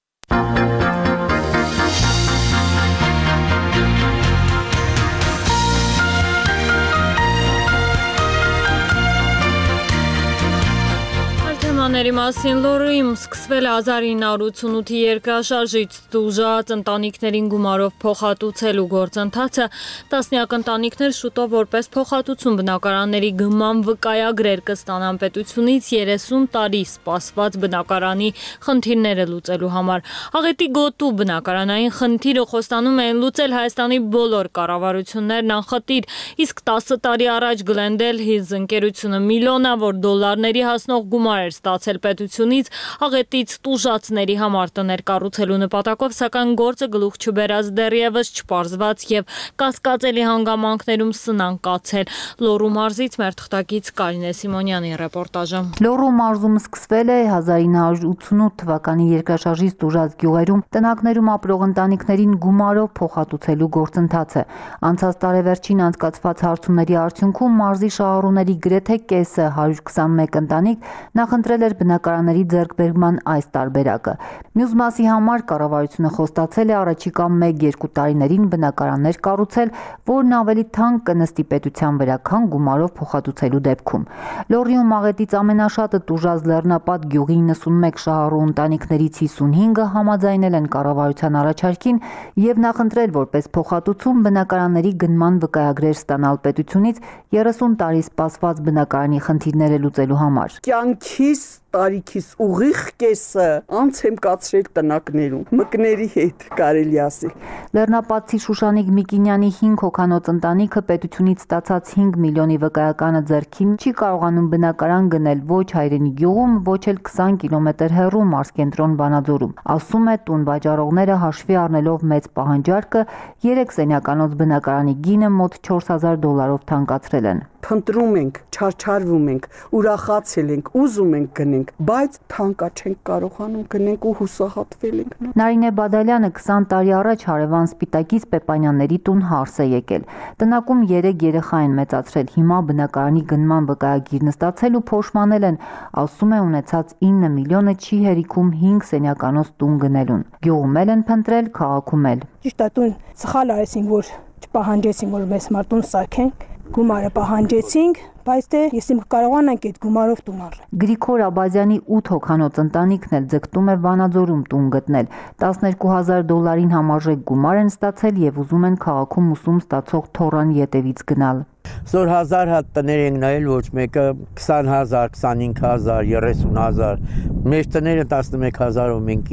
Ների մասին լուրում սկսվել է հազար ինը հարյուր ութսունութի երկրաշարժից տուժած ընտանիքներին գումարով փոխհատուցելու գործընթացը, տասնյակ ընտանիքներ շուտով որպես փոխհատուցում բնակարանների գնման վկայագրեր կստանան պետությունից երեսուն տարի սպասված բնակարանի խնդիրները լուծելու համար։ Աղետի գոտու բնակարանային խնդիրը խոստանում են լուծել Հայաստանի բոլոր կառավարություններն անխտիր, իսկ տասը տարի առաջ Glendale Hills ընկերությունը միլիոնավոր դոլարների հասնող գումար էր ստացել պետությունից աղետից տուժածների համար տներ կառուցելու նպատակով, սակայն գործը գլուխ չբերած դեռևս չպարզված եւ կասկածելի հանգամանքներում սնանկացել։ Լոռու մարզից մեր թղթակից Կարինե Սիմոնյանի ռեպորտաժը։ Լոռու մարզում սկսվել է հազար ինը հարյուր ութսունութ թվականի երկրաշարժից տուժած գյուղերում տնակներում ապրող ընտանիքներին գումարով փոխհատուցելու գործընթացը։ Անցած տարեվերջին անցկացված հարցումների արդյունքում մարզի շահառուների գրեթե կեսը հարյուր քսանմեկ ընտանիք նախընտրել էր բնակարանների ձեռքբերման այս տարբերակը։ Մյուս մասի համար կառավարությունը խոստացել է առաջիկա մեկ-երկու տարիներին բնակարաններ կառուցել, որն ավելի թանկ կնստի պետության վրա, քան գումարով փոխհատուցելու դեպքում։ Լոռիում աղետից ամենաշատը տուժած Լեռնապատ գյուղի նվսունմեկ շահառու ընտանիքներից հիսունհինգը համաձայնել են կառավարության առաջարկին եւ նախընտրել որպես փոխհատուցում բնակարանների գնման վկայագրեր ստանալ պետությունից երեսուն տարի սպասված բնակարանի խնդիրները լուծելու համար։ Կյանքիս տարիքիս ուղիղ կեսը անց եմ կացրել տնակներում, մկների հետ կարելի ասել։ Լեռնապատցի Շուշանիկ Միկինյանի հինգ հոգանոց ընտանիքը պետությունից ստացած հինգ միլիոնի վկայականը ձեռքին չի կարողանում բնակարան գնել ոչ հայրենի գյուղում, ոչ էլ քսան կիլոմետր հեռու մարզկենտրոն Վանաձորում։ Ասում է, տուն վաճառողները հաշվի առնելով մեծ պահանջարկը, երեք սենյականոց բնակարանի գինը մոտ չորս հազար դոլարով թանկացրել են։ Փնտրում ենք, չարչարվում ենք, ուրախացել ենք, ուզում ենք գնենք, բայց թանկա չենք կարողանում գնենք ու հուսահատվել ենք։ Նարինե Բադալյանը քսան տարի առաջ հարևան Սպիտակից Պեպանյանների տուն հարս է եկել։ Տնակում երեք երեխա են մեծացրել, հիմա բնակարանի գնման վկայագիրն ստացել ու փոշմանել են, ասում է ունեցած ինը միլիոնը չի հերիքում հինգ սենյականոց տուն գնելուն։ Գյուղում էլ են փնտրել, քաղաքում էլ։ Ճիշտ է, տուն սխալ արեցին, որ չպահանջեցին, որ մեզ մարտուն սարքենք։ Գումարը պահանջեցինք, բայց դե ես իմ կարողանանք այդ գումարով տուն առնել։ Գրիգոր Աբազյանի ութ հոգանոց ընտանիքն էլ ձգտում է Վանաձորում տուն գտնել։ տասներկու հազար դոլարին համարժեք գումար են ստացել եւ ուզում են քաղաքում ուսում ստացող թորան ետևից գնալ։ Սոր հազար հատ տներ ենք նայել, ոչ մեկը քսան հազար, քսանհինգ հազար, երեսուն հազար, մեր տները տասնմեկ հազարով մենք ինչ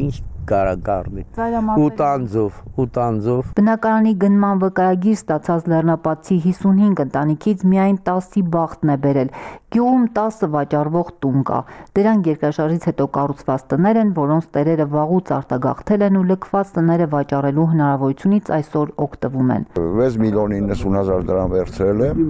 կարա կառնի։ ու տանձով, ու տանձով։ Բնակարանի գնման վկայագիր ստացած լեռնապատցի հիսունհինգ ընտանիքից միայն տասի բախտն է բերել։ Գյուղում տասը վաճառվող տուն կա։ Դրանք երկրաշարժից հետո կառուցված տներ են, որոնց տերերը վաղուց արտագաղթել են ու լքված տները վաճառելու հնարավորությունից այսօր օգտվում են։ վեց միլիոն իննսուն հազար դրամ վերցրել եմ։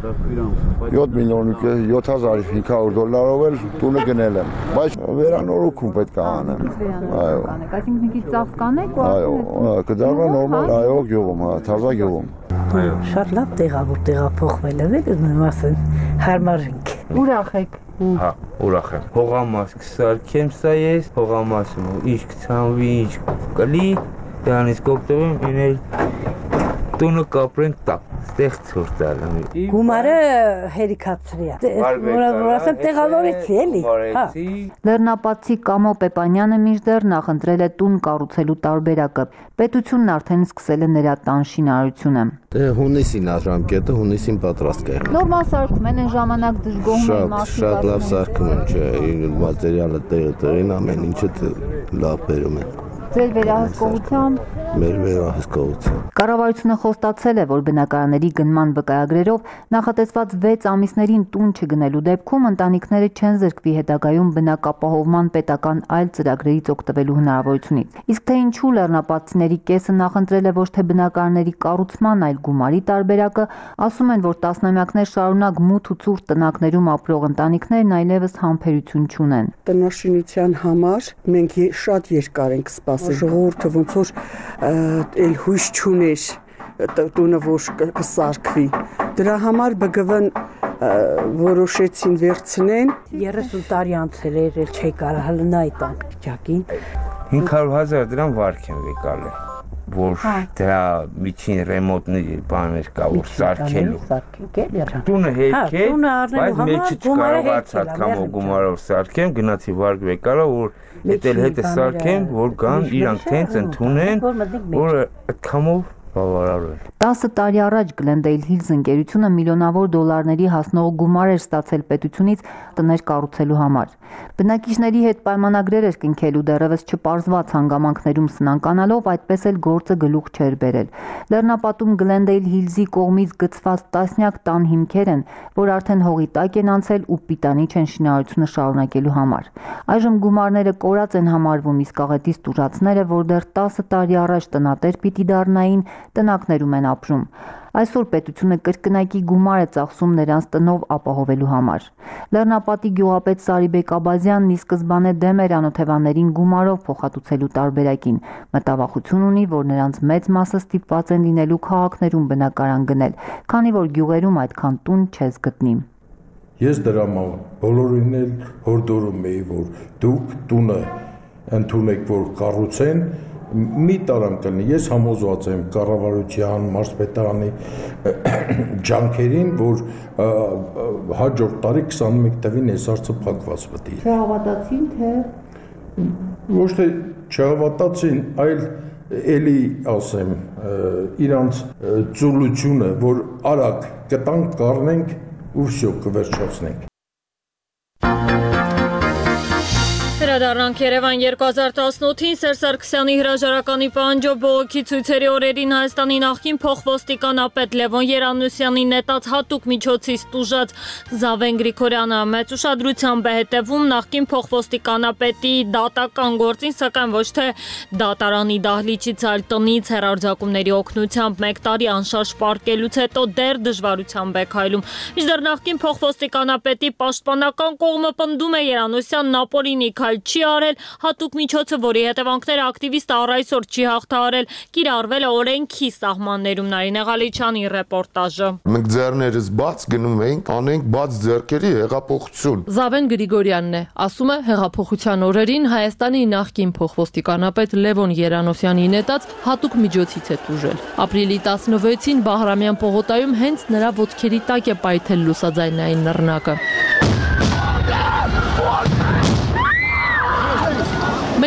յոթ միլիոն յոթ հազար հինգ հարյուր դոլարով էլ տունը գնել եմ, բայց վերանորոգում պետք է անեմ։ Այո։ Այսինքն մի քիչ ծախս կանեք ու այո, կդառնա նորմալ, այո, գյուղում, թազա գյուղում։ Այո, շատ լավ տեղավոր տեղափոխվել է, ուրեմն ասեն, հարմար ենք։ Ուրախ եք։ Հա, ուրախ եմ։ Հողամաս կսարքեմ սա ես, հողամասում ինչ կցանվի, ինչ կլի, դրանից կօգտվեմ, ինել տունը կապրենք տակ, ստեղ ցուրտ տալը։ Գումարը հերիքացրի է։ Որ ասեմ տեղավորեցի էլի։ Հա։ Լեռնապատցի Կամո Պեպանյանը մինչդեռ նախընտրել է տուն կառուցելու տարբերակը։ Պետությունն արդեն սկսել է նրա տան շինարարությունը։ Դե հունիսին աժամկետը, հունիսին պատրաստ կա։ Նորմալ սարքում են, այն ժամանակ դժգոհում են մարդիկ։ Շատ լավ սարքում են, չէ, մատերիալը տեղը տեղին, ամեն ինչը լավ բերում են։ Ձեր վերահսկողությամբ մեր վերահսկողությամբ Կառավարությունը խոստացել է, որ բնակարանների գնման վկայագրերով նախատեսված վեց ամիսներին տուն չգնելու դեպքում ընտանիքները չեն զրկվի հետագայում բնակապահովման պետական այլ ծրագրերից օգտվելու հնարավորությունից։ Իսկ թե ինչու լեռնապատցիների կեսը նախընտրել է ոչ թե բնակարանների կառուցման, այլ գումարի տարբերակը, ասում են, որ տասնամյակներ շարունակ մութ ու ցուրտ տնակներում ապրող ընտանիքներն այլևս համբերություն չունեն։ Տնաշինության համար մենք շատ երկար ենք սպասել, ժողովուրդը ոնց որ էլ հույս չուներ տունը որ կսարքվի։ Դրա համար բը գ վն որոշեցին վերցնեն։ երեսուն տարի անցել էր, էլ չի կարող հլնա այդ անկճակին։ հինգ հարյուր հազար դրամ վարկ են վեկալ է, որ դրա միջին ռեմոնտի բաներ կա, որ սարքելու։ Տունը հերքել, բայց մեջը չկարողացա կամո գումարով սարքեմ, գնացի վարկ վեկալա, որ Էդ էլ հետը սարքեմ, որ գան իրանք տենց ընդունեն, որ այդ կամով բավարարվել։ տասը տարի առաջ Glendale Hills ընկերությունը միլիոնավոր դոլարների հասնող գումար էր ստացել պետությունից տներ կառուցելու համար։ Բնակիչների հետ պայմանագրեր էր կնքելու դեռևս չպարզված հանգամանքներում սնանկանալով, այդպես էլ գործը գլուխ չէր բերել։ Լեռնապատում Glendale Hills-ի կողմից գծված տասնյակ տան հիմքեր են, որ արդեն հողի տակ են անցել ու պիտանի չեն շինարարությունը շարունակելու համար։ Այժմ գումարները կորած են համարվում, իսկ աղետից տուժածները, որ դեռ տասը տարի առաջ տնատեր պիտի դառնային, տնակներում են ապրում։ Այսօր պետությունը կրկնակի գումար է ծախսում նրանց տնով ապահովելու համար։ Լեռնապատի գյուղապետ Սարիբեկ Աբազյանն ի սկզբանե դեմ էր անօթևաններին գումարով փոխհատուցելու տարբերակին։ Մտավախություն ունի, որ նրանց մեծ մասը ստիպված են լինելու քաղաքներում բնակարան գնել, քանի որ գյուղերում այդքան տուն չես գտնի։ Ես դրա բոլորին էլ հորդորում էի, որ դուք տունը ընդունեք, որ կառուցեն, մի տարամ կլինի, ես համոզված եմ կառավարության, մարզպետարանի ջանքերին, որ հաջորդ տարի քսանմեկ թվին այս հարցը փակված մտի։ Չհավատացին, թե ոչ թե չհավատացին, այլ էլի ասեմ, իրանց ծուլությունը, որ արագ կտանք, կառնենք ու վсё կվերջացնենք։ Վերադառնանք Երևան երկու հազար տասնութին Սերժ Սարգսյանի հրաժարականի պահանջով բողոքի ցույցերի օրերին Հայաստանի նախկին փոխոստիկանապետ Լևոն Երանոսյանի նետած հատուկ միջոցից տուժած Զավեն Գրիգորյանը մեծ ուշադրությամբ է հետևում նախկին փոխոստիկանապետի դատական գործին, սակայն ոչ թե դատարանի դահլիճից, այլ տնից հեռարձակումների օգնությամբ մեկ տարի անշարժ պարկելուց հետո դեռ դժվարությամբ է քայլում։ Մինչդեռ նախկին փոխոստիկանապետի պաշտպանական կողմը պնդում է Երանոսյանն ապօրինի քայլ չի արել, հատուկ միջոցը, որի հետևանքները ակտիվիստը առ այսօր չի հաղթահարել, կիրառվել է օրենքի սահմաններում։ Նարինե Ղալիչյանի ռեպորտաժը։ Մենք ձեռներս բաց գնում ենք, անենք բաց ձեռքերի հեղափոխություն։ Զավեն Գրիգորյանն է, ասում է, հեղափոխության օրերին Հայաստանի նախկին փոխոստիկանապետ Լևոն Երանոսյանի նետած հատուկ միջոցից է տուժել։ Ապրիլի տասնվեցին Բահրամյան պողոտայում հենց նրա ոտքերի տակ է պայթել լուսաձայնային նռնակը։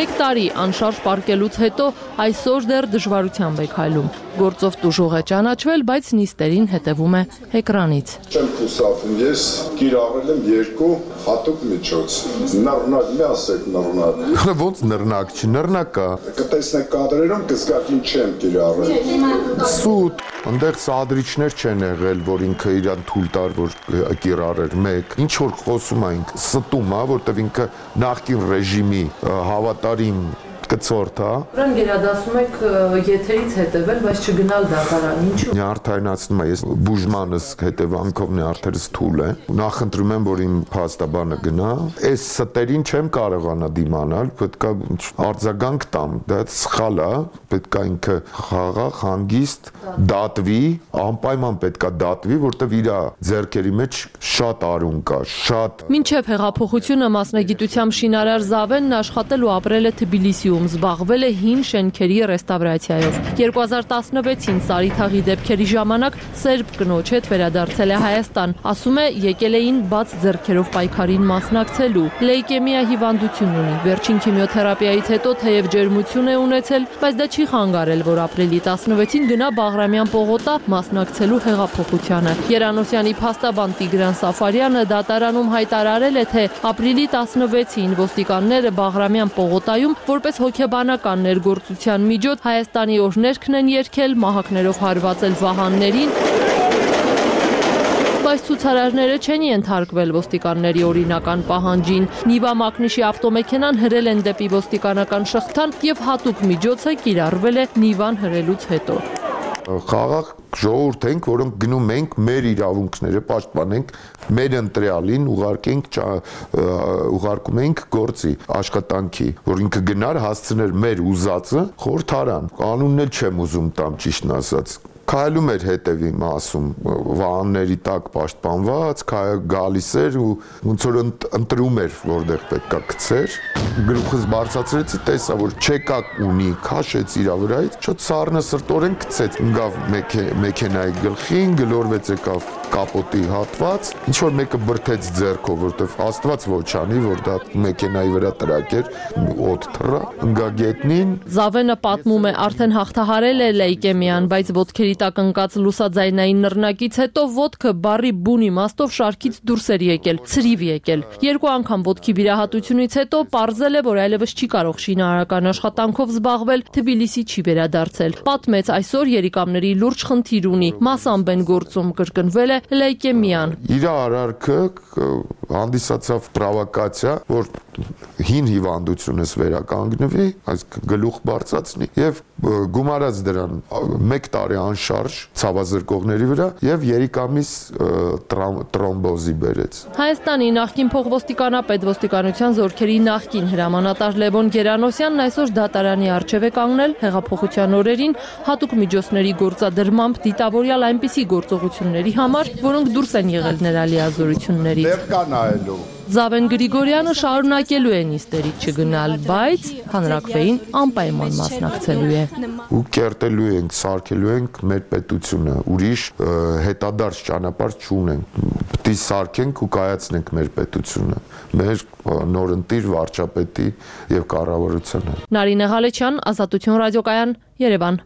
Մեկ տարի անշարժ պարկելուց հետո այսօր դեռ դժվարությամբ է քայլում։ Գործով տուժող է ճանաչվել, բայց նիստերին հետևում է էկրանից։ Չեմ խուսափում, ես կիրառել եմ երկու հատուկ միջոց։ Նռնակ, մի ասեք նռնակ։ Ոնց նռնակ չի, նռնակ կա։ Կտեսնեք կադրերում կզգաք ինչ չեմ կիրառել։ Սուտ, այնտեղ սադրիչներ չեն եղել, որ ինքը իրան թույլ տար, որ կիրառեր մեկ։ Ինչ որ խոսում ենք, ստում, հա, որտեղ ինքը նախկին ռեժիմի հավատարիմ կցորդ, հա։ Ուրան գերադասում եք եթերից հետևել, բայց չգնալ դատարան, ինչու՞։ Նյարդայնացնում է, ես բուժմանս հետևանքով նյարդերս թույլ է։ Նախընտրում եմ, որ իմ փաստաբանը գնա։ Այս ստերին չեմ կարողանա դիմանալ, պետք է արձագանք տամ, դա սխալ է, պետք է ինքը խաղաղ, հանգիստ դատվի, անպայման պետք է դատվի, որտեղ իր ձեռքերի մեջ շատ արուն կա, շատ։ Մինչև հեղափոխությունը մասնագիտությամբ շինարար Զավենն աշխատել ու ապրել է Թբիլիսիում, զբաղվել է հին շենքերի ռեստավրացիայով։ երկու հազար տասնվեցին Սարիթաղի դեպքերի ժամանակ սերբ կնոջ հետ վերադարձել է Հայաստան։ Ասում է, եկել էին բաց ձեռքերով պայքարին մասնակցելու։ Լեյկեմիա հիվանդություն ունի։ Վերջին քիմիոթերապիայից հետո թեև ջերմություն է ունեցել, բայց դա չի խանգարել, որ ապրիլի տասնվեցին գնա Բաղրամյան պողոտա մասնակցելու հեղափոխությանը։ Երանոսյանի փաստաբան Տիգրան Սաֆարյանը դատարանում հայտարարել է, թե ապրիլի տասնվեցին ոստիկանները Բաղրամյան պողոտայում որպես հոգեբանական ներգործության միջոց Հայաստանի օրհներգն են երգել, մահակներով հարվածել վահաններին, բայց ցուցարարները չեն ենթարկվել ոստիկանների օրինական պահանջին։ Նիվա Մակնիշի ավտոմեքենան հրել են դեպի ոստիկանական շղթան եւ հատուկ միջոցը կիրառվել է Նիվան հրելուց հետո։ Խաղաղ ժողովուրդ ենք, որոնք գնում ենք մեր իրավունքները պաշտպանենք, մեր ընտրյալին ուղարկենք, ուղարկում ենք գործի, աշխատանքի, որ ինքը գնար հասցներ մեր ուզածը խորհրդարան։ Կանունն էլ չեմ ուզում տամ, ճիշտն ասած։ Քայլում էր հետևի մասում, վահանների տակ պաշտպանված, գալիս էր ու ոնց որ ընտրում էր, որտեղ պետք է գցեր։ Գլուխս բարձրացրեցի, տեսա, որ չեկակ ունի, քաշեց իր վրայից, շատ սառնասրտորեն գցեց, ընկավ մեքենայի գլխին, գլորվեց եկավ կապոտի հատված, ինչ որ մեկը բրթեց ձեռքով, որտեղ Աստված ոչ անի, որ դա մեքենայի վրա տրակեր, օդ թռա, ընկա գետնին։ Զավենը պատմում է, արդեն հաղթահարել է լեյկեմիան, բայց ոտքերի տակ ընկած լուսաձայնային նռնակից հետո ոտքը բարի բուն իմաստով շարքից դուրս էր եկել, ցրիվ եկել։ Երկու անգամ ոտքի վիրահատությունից հետո պարզել է, որ այլևս չի կարող շինարարական աշխատանքով զբաղվել, Թբիլիսի չի վերադարձել։ Պատմեց, այսօր երիկամների լուրջ խնդիր ունի, մասամբ են գործում, կրկնվել է լեյկեմիան։ Իր արարքը հանդիսացավ պրովոկացիա, որ հին հիվանդությունս վերականգնվի, այս գլուխ բարձրացնի եւ գումարած դրան մեկ տարի անշարժ ցավազրկողների վրա եւ երիկամիս տրոմբոզի բերեց։ Հայաստանի նախկին փոխոստիկանապետ ոստիկանության զորքերի նախկին հրամանատար Լևոն Գերանոսյանն այսօր դատարանի առջև է կանգնել հեղափոխության օրերին հատուկ միջոցների գործադրմամբ դիտավորյալ այնպիսի գործողությունների համար, որոնք դուրս են եղել նրա լիազորություններից։ Դեռ կա նայելու։ Զավեն Գրիգորյանը շարունակելու է նիստերից չգնալ, բայց հանրակրվեին անպայման մասնակցելու է։ Ու կերտելու ենք, սարքելու ենք մեր պետությունը, ուրիշ հետադարձ ճանապարհ չունենք։ Պետք է սարքենք ու կայացնենք մեր պետությունը, մեր նորընտիր վարչապետի եւ կառավարությանը։ Նարինե Ղալեչյան, Ազատություն ռադիոկայան, Երևան։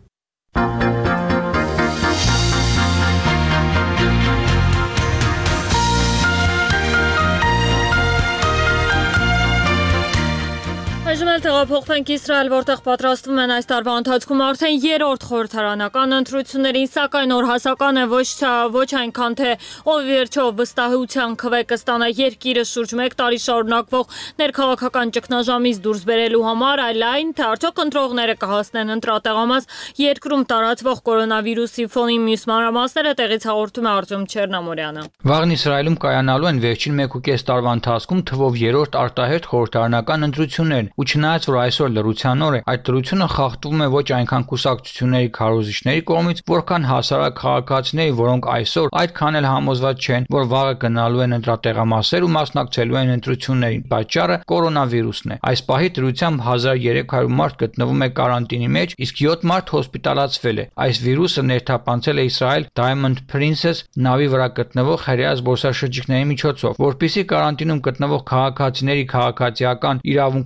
Այժմ էլ տեղափոխվենք Իսրայել, որտեղ պատրաստվում են այս տարվա ընթացքում արդեն երրորդ խորհրդարանական ընտրություններին, սակայն օրհասական է ոչ ոչ այնքան թե ով վերջո վստահության քվե կստանա երկիրը շուրջ մեկ տարի շարունակվող ներքաղաքական ճգնաժամից դուրս բերելու համար, այլ այն, թե արդյոք ընտրողները կհասնեն ընտրատեղամաս երկրում տարածվող կորոնավիրուսի ֆոնի մյուս մանրամասները տեղից հաղորդում է Արտյոմ Չեռնամորյանը։ Վաղն Իսրայելում կայանալու են վերջին մեկ ու կես տարվա ընթացքում թվով երրորդ արտահերթ խորհրդարանական ընտրություններ, ու չնայած որ այսօր լռության օր է, այդ լռությունը խախտվում է ոչ այնքան կուսակցությունների քարոզիչների կողմից, որքան հասարակ քաղաքացիների, որոնք այսօր այդքան էլ համոզված չեն, որ վաղը գնալու են ընտրատեղամասեր ու մասնակցելու են ընտրություններին։ Պատճառը կորոնավիրուսն է։ Այս պահի դրությամբ հազար երեք հարյուր մարդ գտնվում է կարանտինի մեջ, իսկ յոթ մարդ հոսպիտալացվել է։ Այս վիրուսը ներթափանցել է Իսրայել Diamond Princess նավի վրա գտնվող հրեա զբոսաշրջիկների միջոցով, որpիսի կարանտինում գտնվող քաղաքացիների քաղաքացիական իրավունքները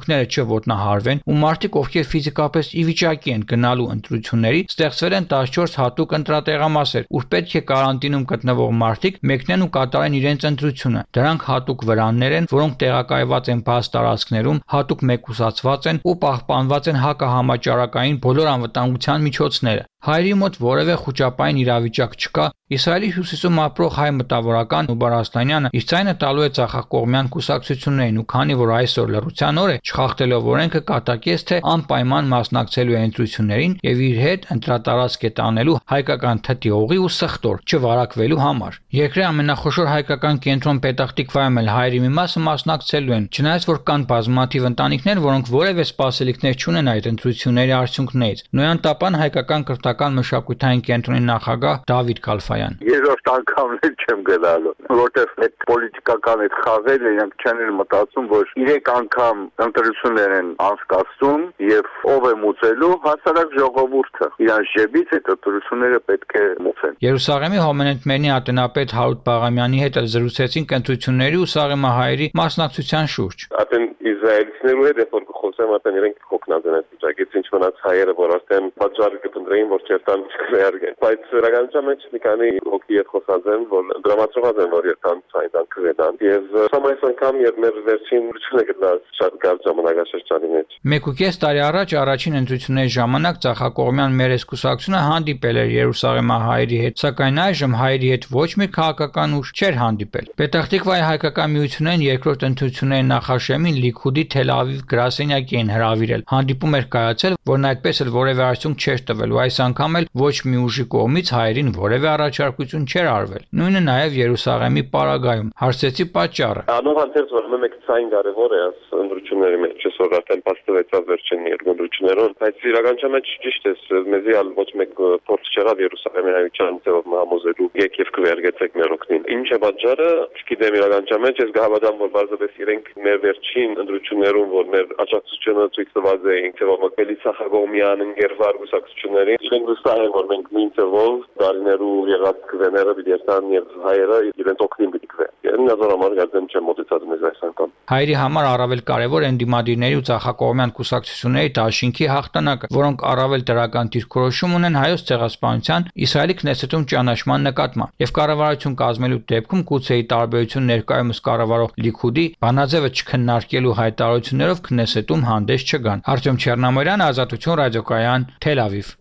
ոտնահարվեն ու մարդիկ, ովքեր ֆիզիկապես ի վիճակի են գնալու ընտրությունների, ստեղծվել են տասնչորս հատուկ ընտրատեղամասեր, ուր պետք է կարանտինում գտնվող մարդիկ մեկնեն ու կատարեն իրենց ընտրությունը։ Դրանք հատուկ վրաններ են, որոնք տեղակայված են բաց տարածքներում, հատուկ մեկուսացված են ու պահպանված են հակահամաճարակային բոլոր անվտանգության միջոցները։ Հայերի մոտ որևէ խոճապային իրավիճակ չկա։ Իսրայելի հյուսիսում ապրող հայ մտավորական Նուբար Ասլանյանը իր ձայնը տալու է ցախակողմյան կուսակցություններին ու քանի որ այսօր լռության օր է, չխախտելով օրենքը կատակեց, թե անպայման մասնակցելու է ընտրություններին եւ իր հետ ընտրատարածք է տանելու հայկական թթի օղի ու սխտոր չվարակվելու համար։ Երկրի ամենախոշոր հայկական կենտրոն Պետախ Տիկվայում էլ հայերի մի մասը մասնակցելու են, չնայած որ կան բազմաթիվ ընտանիքներ, որոնք որևէ սպասելիքներ չունեն այդ ընտրությունների արդյունքներից։ Նոյան Տապան հայկական կրթական մշակութային կենտրոնի նախագահ Դավիթ Քալֆայան։ Երրորդ անգամն էլ չեմ գնալու, որտեղ այդ պոլիտիկական այդ խաղերը իրենք չեն մտածում, որ երեք անգամ ընտրություններ են անցկացում եւ ով է մուծելու հասարակ ժողովուրդը։ Իրանց ջեբից այդ ընտրությունները պետք է մուծեն։ Երուսաղեմի Հոմենեթմենի ատենապետ Հարութ Բաղամյանի հետ զրուցեցինք ընտրությունների ու սաղեմահայերի մասնակցության շուրջ։ Ատեն իսրայելցիներու հետ որ խոսեմ ատեն իրենք հոգնած են այդ վիճակից, ինչ մնաց հայերը, որ արդեն պատժարը կընտրեին, որ չերտան չկրեարգեն։ Բայց իրականության մեջ մի քանի հոգի հետ խոսած են, որ դրամատուրգ են, որ երտան ցայտան կրեդան։ Եվ սամայս անգամ եւ մեր վերջին ուրիշն է գտնած շատ կարճ ժամանակաշրջանի մեջ։ Մեկ ու կես տարի առաջ առաջին ընտրությունների ժամանակ ցախակողմյան Մերես կուսակցությունը հանդիպել էր Երուսաղեմահայերի հետ, սակայն այժմ հայերի հետ ոչ մի քաղաքական ուժ չէր հանդիպել։ Պետախ Տիկվայի հայկական միությունեն երկրորդ ընտրությունների նախաշեմին Լիքուդի Թել Ավիվ գրասենյակի են հրավիրել։ Հանդիպում էր կայացել, որն այդպես էլ որևէ արդյունք չէր տվել ու այս անգամ էլ ոչ մի ուժի կողմից հայերին որևէ առաջարկություն չէր արվել։ Նույնը նաև Երուսաղեմի պարագայում։ Հարցեցի պատճառը։ Անովանտերս որ մեկ ցայն կարևոր է աս ընտրությունների մեջ, այսօր արդեն փաստվեցավ վերջին երկու ընտրություններում, բայց իրականության մեջ ճիշտ է, մեզի ալ ոչ մեկ փորձ չեղավ Երուսաղեմի հայության ձևով համոզելու եկև կվերգեցեք մեր օգնին։ Ինչ է պատճառը, չգիտեմ իրականության մեջ, ես կհավատամ, որ բարձրապես իրենք մեր վերջին ընտրություններում, որ մեր աջակցությունը ցույց տված էին, ձևով մկելի ցախագոմյան ընկերվար կուսակցություններին, իրենք վստահ են, որ մենք նույն ձևով դարիներու եղած քվեները դիտեն եւ հայերը իրենց օգնին պիտի քվեն։ Նազորամար գազեմ չեմ մոտեցած մեզ այս անգամ։ Հայերի համար առավել կարևոր են դիմադիրների ու ցախակողմյան կուսակցությունների դաշինքի հաղթանակը, որոնք առավել դրական դիրքորոշում ունեն հայոց ցեղասպանության Իսրայելի քնեսետում ճանաչման նկատմամբ եւ կառավարություն կազմելու դեպքում գուցեի տարբերություն ներկայումս կառավարող Լիքուդի բանաձևը չքննարկելու հայտարարություններով քնեսետում հանդես չգան։ Արտյոմ Չեռնամորյան, Ազատություն ռադիոկայան, Թել Ավիվ։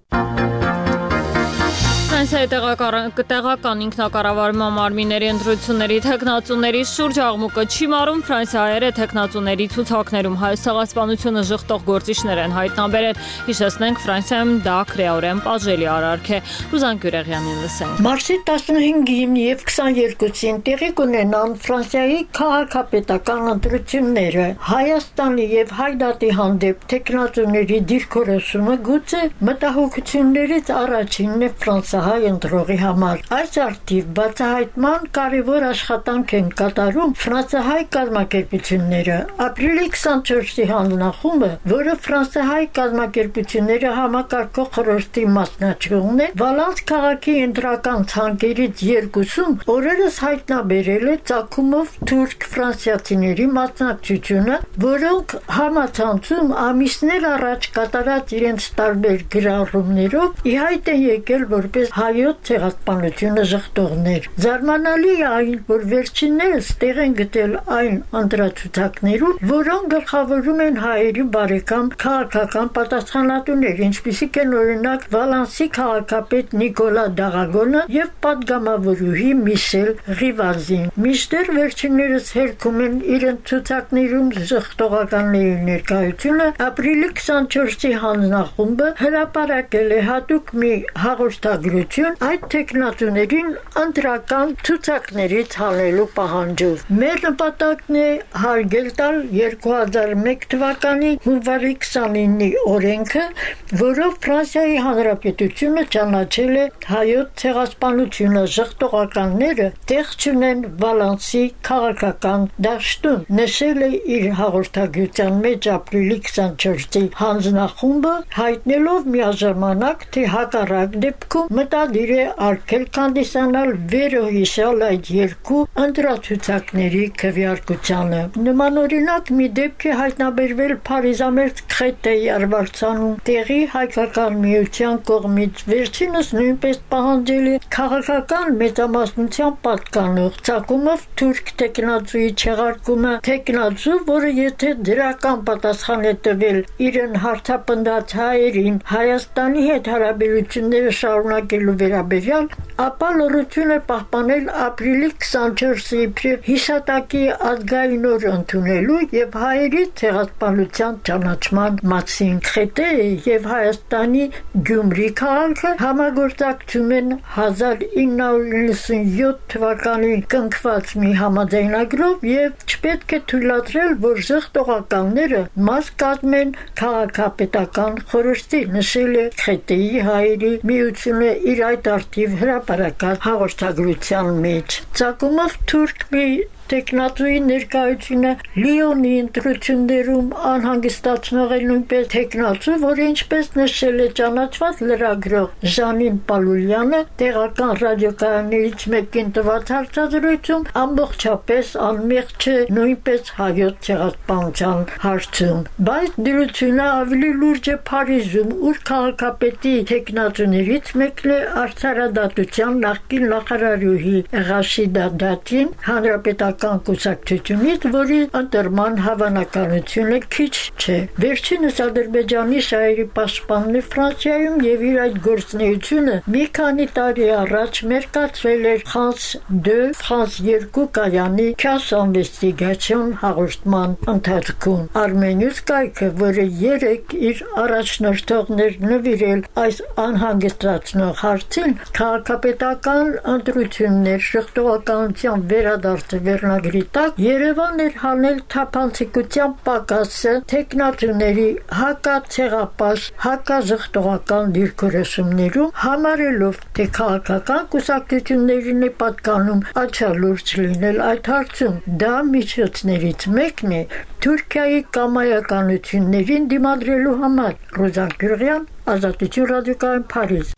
Ֆրանսիայի տեղական ինքնակառավարման մարմինների ընտրությունների թեկնածուների շուրջ աղմուկը չի մարում, ֆրանսիայերը թեկնածուների ցուցակներում հայոց ցեղասպանությունը ժխտող գործիչներ են հայտնաբերել։ Հիշեցնենք, Ֆրանսիայում դա քրեորեն պատժելի արարք է։ Ռուզան Գյուրեղյանին լսենք։ Մարտի տասնհինգին եւ քսաներկուսին տեղի կունենան Ֆրանսիայի քաղաքապետական ընտրությունները։ Հայաստանի եւ Հայդատի հանդեպ թեկնածուների դիրքորոշումը գուցե մտահոգություններից առաջինն է ֆրանսահայ ընտրողի համար։ Այս արդիվ բացահայտման կարևոր աշխատանք են կատարում ֆրանսահայ կազմակերպությունները։ Ապրիլի քսանչորսի հանձնախումբը, որը ֆրանսահայ կազմակերպությունները համակարգող խորհրդի մասնաճյուղն է, Վալանս քաղաքի ընտրական ցանկերից երկուսում օրերս հայտնաբերել է ծագումով թուրք ֆրանսիացիների մասնակցությունը, որոնք համացանցում ամիսներ առաջ կատարած իրենց տարբեր գրառումներով ի հայտ են եկել որպես հայոց ցեղասպանությունը ժխտողներ։ Զարմանալի է այն, որ վերջիններս տեղ են գտել այն ընտրացուցակներում, որոնք գլխավորում են հայերի բարեկամ քաղաքական պատասխանատուներ, ինչպիսիք են օրինակ Վալանսի քաղաքապետ Նիկոլա Դաղագոնը եւ պատգամավորուհի Միշել Ռիվազին։ Մինչդեռ վերջիններս հերքում են իրենց ցուցակներում ժխտողականների ներկայությունը, ապրիլի քսանչորսի հանձնախումբը հրապարակել է հատուկ մի հաղորդագրություն այդ թեկնածուներին ընտրական ցուցակներից հանելու պահանջով։ Մեր նպատակն է հարգել տալ երկու հազար մեկ թվականի հունվարի քսանինի օրենքը, որով Ֆրանսիայի Հանրապետությունը ճանաչել է հայոց ցեղասպանությունը ժխտողականները տեղ չունեն Վալանսի քաղաքական դաշտում։ Նշել է իր հաղորդագրության մեջ ապրիլի քսանչորսի հանձնախումբը, հայտնելով միաժամանակ, թե հակառակ դեպքում մտա պարտադիր է արգել հանդիսանալ վերոհիշալ այդ երկու ընտրացուցակների քվեարկությանը։ Նմանօրինակ մի դեպք է հայտնաբերվել Փարիզամերձ Քրետեի արվարձանում տեղի հայկական միության կողմից վերջինս նույնպես պահանջել է քաղաքական մեծամասնության պատկանող ցակումով թուրք տեխնացուի չեղարկումը, տեխնացու, որը եթե դրական պատասխան է տվել իրեն հարթապնդած հայերին Հայաստանի հետ հարաբերությունները շարունակելու վերաբերյալ, ապա լրություն է պահպանել ապրիլի քսանչորսի իբրև հիշատակի ազգային օր ընդունելու եւ հայերի ցեղասպանության ճանաչման մասին։ Քրետեը եւ Հայաստանի Գյումրի քաղաքը համագործակցում են հազար ինը հարյուր նվաթ թվականին կնքված մի համաձայնագրով եւ չպետք է թույլատրել, որ զղջողականները մաս կազմեն քաղաքապետական խորհրդի, նշել է Քրետեի հայերի միությունը իր այդ արդիվ հրապարակած հաղորդագրության մեջ։ Ցակումով թուրք մի տեխնացուի ներկայությունը Լիոնի ընտրություններում անհանգստացնող է նույնպես տեխնացու, որը ինչպես նշել է ճանաչված լրագրող Ժանին Պալուլյանը տեղական ռադիոկայաններից մեկին տված հարցազրույցում ամբողջապես անմեղ չէ նույնպես հայոց ցեղասպանության հարցում։ Բայց դրությունը ավելի լուրջ է Փարիզում, ուր քաղաքապետի տեխնացուներից մեկն է արդարադատության նախկին նախարարուհի Ռաշիդա Դատին, հանրապետական կուսակցությունից, որի ընտրման հավանականությունը քիչ չէ։ Վերջինս Ադրբեջանի շահերի պաշտպանն է Ֆրանսիայում եւ իր այդ գործունեությունը մի քանի տարի առաջ մերկացրել էր France deux, France two կայանի Casse Investigation հաղորդման ընթացքում։ Armenius կայքը, որը երեք իր առաջնորդողներ նվիրել այս անհանգստացնող հարցին, քաղաքապետական ընտրություններ շղթողականության վերադարձը վերնագրի տակ Երևան էր հանել թափանցիկության պակասը տեխնատուների հակացեղապաշ հակազղջողական դիրքորոշումներում, համարելով, թե քաղաքական կուսակցություններին է պատկանում աչալուրջ լինել այդ հարցում։ Դա միջոցներից մեկն է Թուրքիայի կամայականություններին դիմադրելու համար։ Ռոզան Գյուղյան, Ազատություն ռադիոկայան, Փարիզ։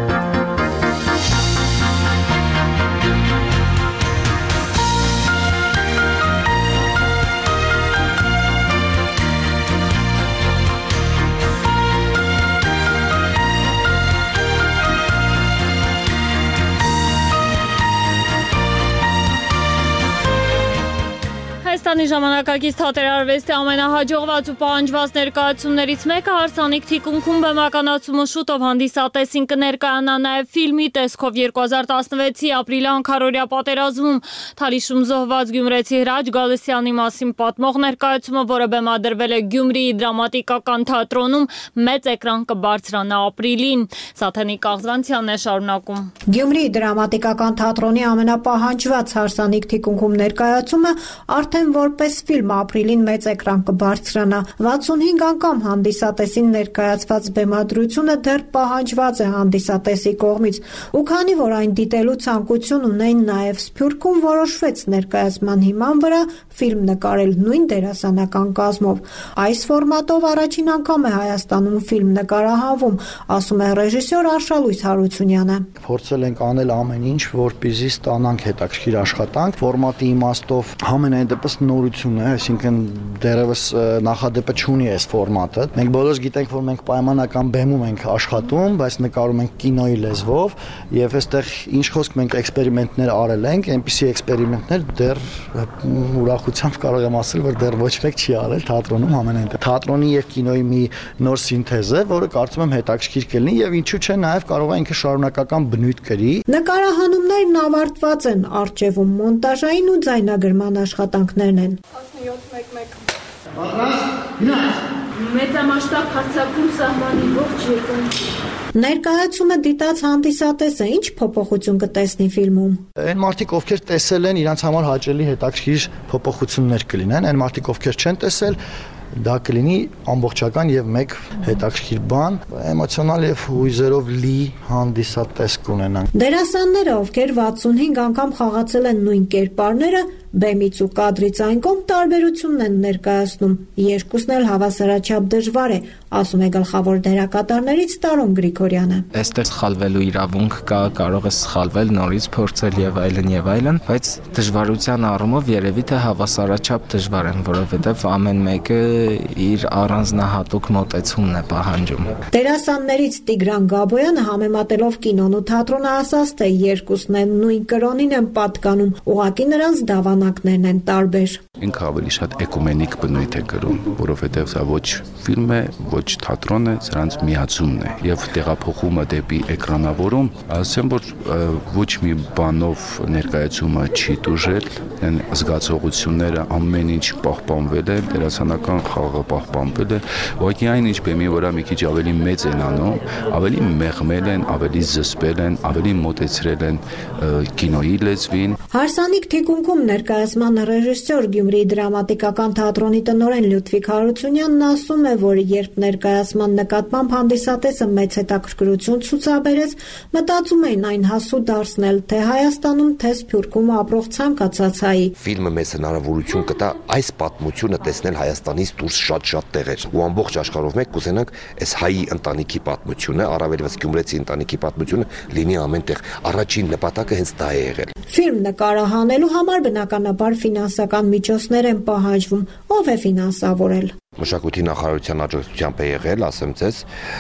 Հայաստանի ժամանակակից թատերարվեստի ամենահաջողված ու պահանջված ներկայացումներից մեկը հարսանիք թիկունքում բեմականացումը շուտով հանդիսատեսին կներկայանա նաև ֆիլմի տեսքով երկու հազար տասնվեցի ապրիլի անքարորյա պատերազմում Թալիշում զոհված գյումրեցի Հրաչ Գալստյանի մասին պատմող ներկայացումը, որը բեմադրվել է Գյումրիի դրամատիկական թատրոնում, մեծ էկրան կբարձրանա ապրիլին։ Սաթենիկ Աղզվանցյանն է շարունակում։ Գյումրիի դրամատիկական թատրոնի ամենապահանջված հարսանիք թիկունքում ներկայացումը արդեն որպես ֆիլմ ապրիլին մեծ էկրան կբարձրանա։ վաթսունհինգ անգամ հանդիսատեսին ներկայացված բեմադրությունը դեռ պահանջված է հանդիսատեսի կողմից, ու քանի որ այն դիտելու ցանկություն ունեն նաև Սփյուռքում, որոշվեց ներկայացման հիման վրա ֆիլմ նկարել նույն դերասանական կազմով։ Այս ֆորմատով առաջին անգամ է Հայաստանում ֆիլմ նկարահանվում, ասում է ռեժիսոր Արշալույս Հարությունյանը։ Փորձել ենք անել ամեն ինչ, որպեսզի ստանանք հետաքրքիր աշխատանք, ֆորմատի իմաստով ամենայն դեպս նորություն է, այսինքն դեռևս նախադեպը չունի այս ֆորմատը։ Մենք բոլորս գիտենք, որ մենք պայմանական բեմում ենք աշխատում, բայց նկարում ենք կինոյի լեզվով, եւ այստեղ ինչ խոսք մենք էքսպերիմենտներ արել ենք, այնպիսի էքսպերիմենտներ դեռ ուրախությամբ կարող եմ ասել, որ դեռ ոչ մեկ չի արել թատրոնում ամենայն դեպ։ Թատրոնի եւ կինոյի մի նոր սինթեզ է, որը կարծում եմ հետաքրքիր կլինի եւ ինչու՞ չէ նաեւ կարող է ինքը շարունակական բնույթ կրի։ Նկարահանումներն ավարտված են, առջևում մոնտաժային ու ձայնագրման աշխատանքներն են։ Մեծամասշտաբ հարձակում սահմանի ողջ երկրում։ Ներկայացումը դիտած հանդիսատեսը ինչ փոփոխություն կտեսնի ֆիլմում։ Այն մարդիկ, ովքեր տեսել են, իրանց համար հաճելի հետաքրքիր փոփոխություններ կլինեն, այն մարդիկ, ովքեր չեն տեսել, դա կլինի ամբողջական եւ մեկ հետաքրքիր բան, էմոցիոնալ եւ հույզերով լի հանդիսատես կունենան։ Դերասանները, ովքեր վաթսունհինգ անգամ խաղացել են նույն կերպարները, Բեմից ու կադրից այն կողմ տարբերությունն են ներկայացնում։ Երկուսն էլ հավասարաչափ դժվար է, ասում է գլխավոր դերակատարներից Տարոն Գրիգորյանը։ Այստեղ սխալվելու իրավունք կա, կարող է սխալվել, նորից փորձել եւ այլն եւ այլն, բայց դժվարության առումով երևի թե հավասարաչափ դժվար են, որովհետեւ ամեն մեկը իր առանձնահատուկ մոտեցումն է պահանջում։ Դերասաններից Տիգրան Գաբոյանը համեմատելով կինոն ու թատրոնը ասաց, թե երկուսն են նույն կրոնին են պատկանում, ուղղակի նրանց դավանակներն են տարբեր։ Ինքը ավելի շատ էկումենիկ բնույթ է կրում, որովհետև սա ոչ ֆիլմ է, ոչ թատրոն է, սրանց միացումն է եւ տեղափոխումը դեպի էկրանավորում, ասեմ որ ոչ մի բանով ներկայացումը չի տուժել, այն զգացողությունները ամեն ինչ պահպանվել է, դերասանական խաղը պահպանվել է, ուղղակի այն ինչ բեմի վրա մի քիչ ավելի մեծ են անում, ավելի մեղմել են, ավելի զսպել են, ավելի մոտեցրել են կինոյի լեզվին։ Հարսանիք թիկունքում ներկայացման ռեժիսոր Գյումրիի դրամատիկական թատրոնի տնօրեն Լյուդվիգ Հարությունյանն ասում է, որ երբ ներկայացման նկատմամբ հանդիսատեսը մեծ հետաքրքրություն ցուցաբերեց, մտածում էին այն հասու դարձնել թե Հայաստանում, թե Սփյուռքում ապրող ցանկացած հայի։ Ֆիլմը մեծ հնարավորություն կտա այս պատմությունը տեսնել Հայաստանից դուրս շատ-շատ տեղեր ու ամբողջ աշխարհով մեկ կուզենանք այս հայի ընտանիքի պատմությունը, առավելևս գյումրեցի ընտանիքի պատմությունը լինի ամենտեղ։ Առաջին նպատակը հենց դա է եղել։ Ֆիլմ նկարահանելու համար բնականաբար ֆինանսական միջոցներ են պահանջվում, ով է ֆինանսավորել։ Մշակույթի նախարարության աջակցությամբ է եղել, ասեմ ձեզ,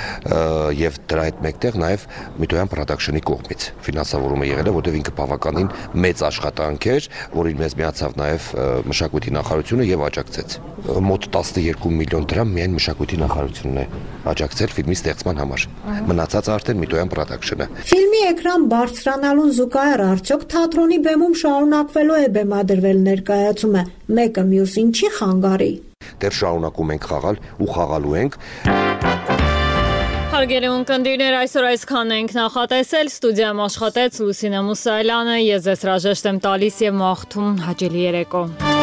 եւ դրա հետ մեկտեղ նաեւ Միտոյան Production-ի կողմից ֆինանսավորումը եղել է, որտեղ ինքը բավականին մեծ աշխատանք էր, որին մեզ միացավ նաեւ Մշակույթի նախարարությունը եւ աջակցեց։ Մոտ տասնյոթ միլիոն դրամ միայն Մշակույթի նախարարությունն է աջակցել ֆիլմի ստեղծման համար։ Մնացածը արդեն Միտոյան Production-ը։ Ֆիլմի էկրան բարձրանալուն զուգահեռ արդյոք թատրոնի բեմում շարունակվելու է բեմադրվել ներկայացումը, մեկը մյուսին չի խանգարի։ Դեռ շարունակում ենք խաղալ ու խաղալու ենք։ Հարգելի ունկնդիրներ, այսօր այսքան ենք նախատեսել, ստուդիայում աշխատեց Լուսինե Մուսայելյանը, ես ձեզ հրաժեշտ եմ տալիս եւ մաղթում հաճելի երեկո։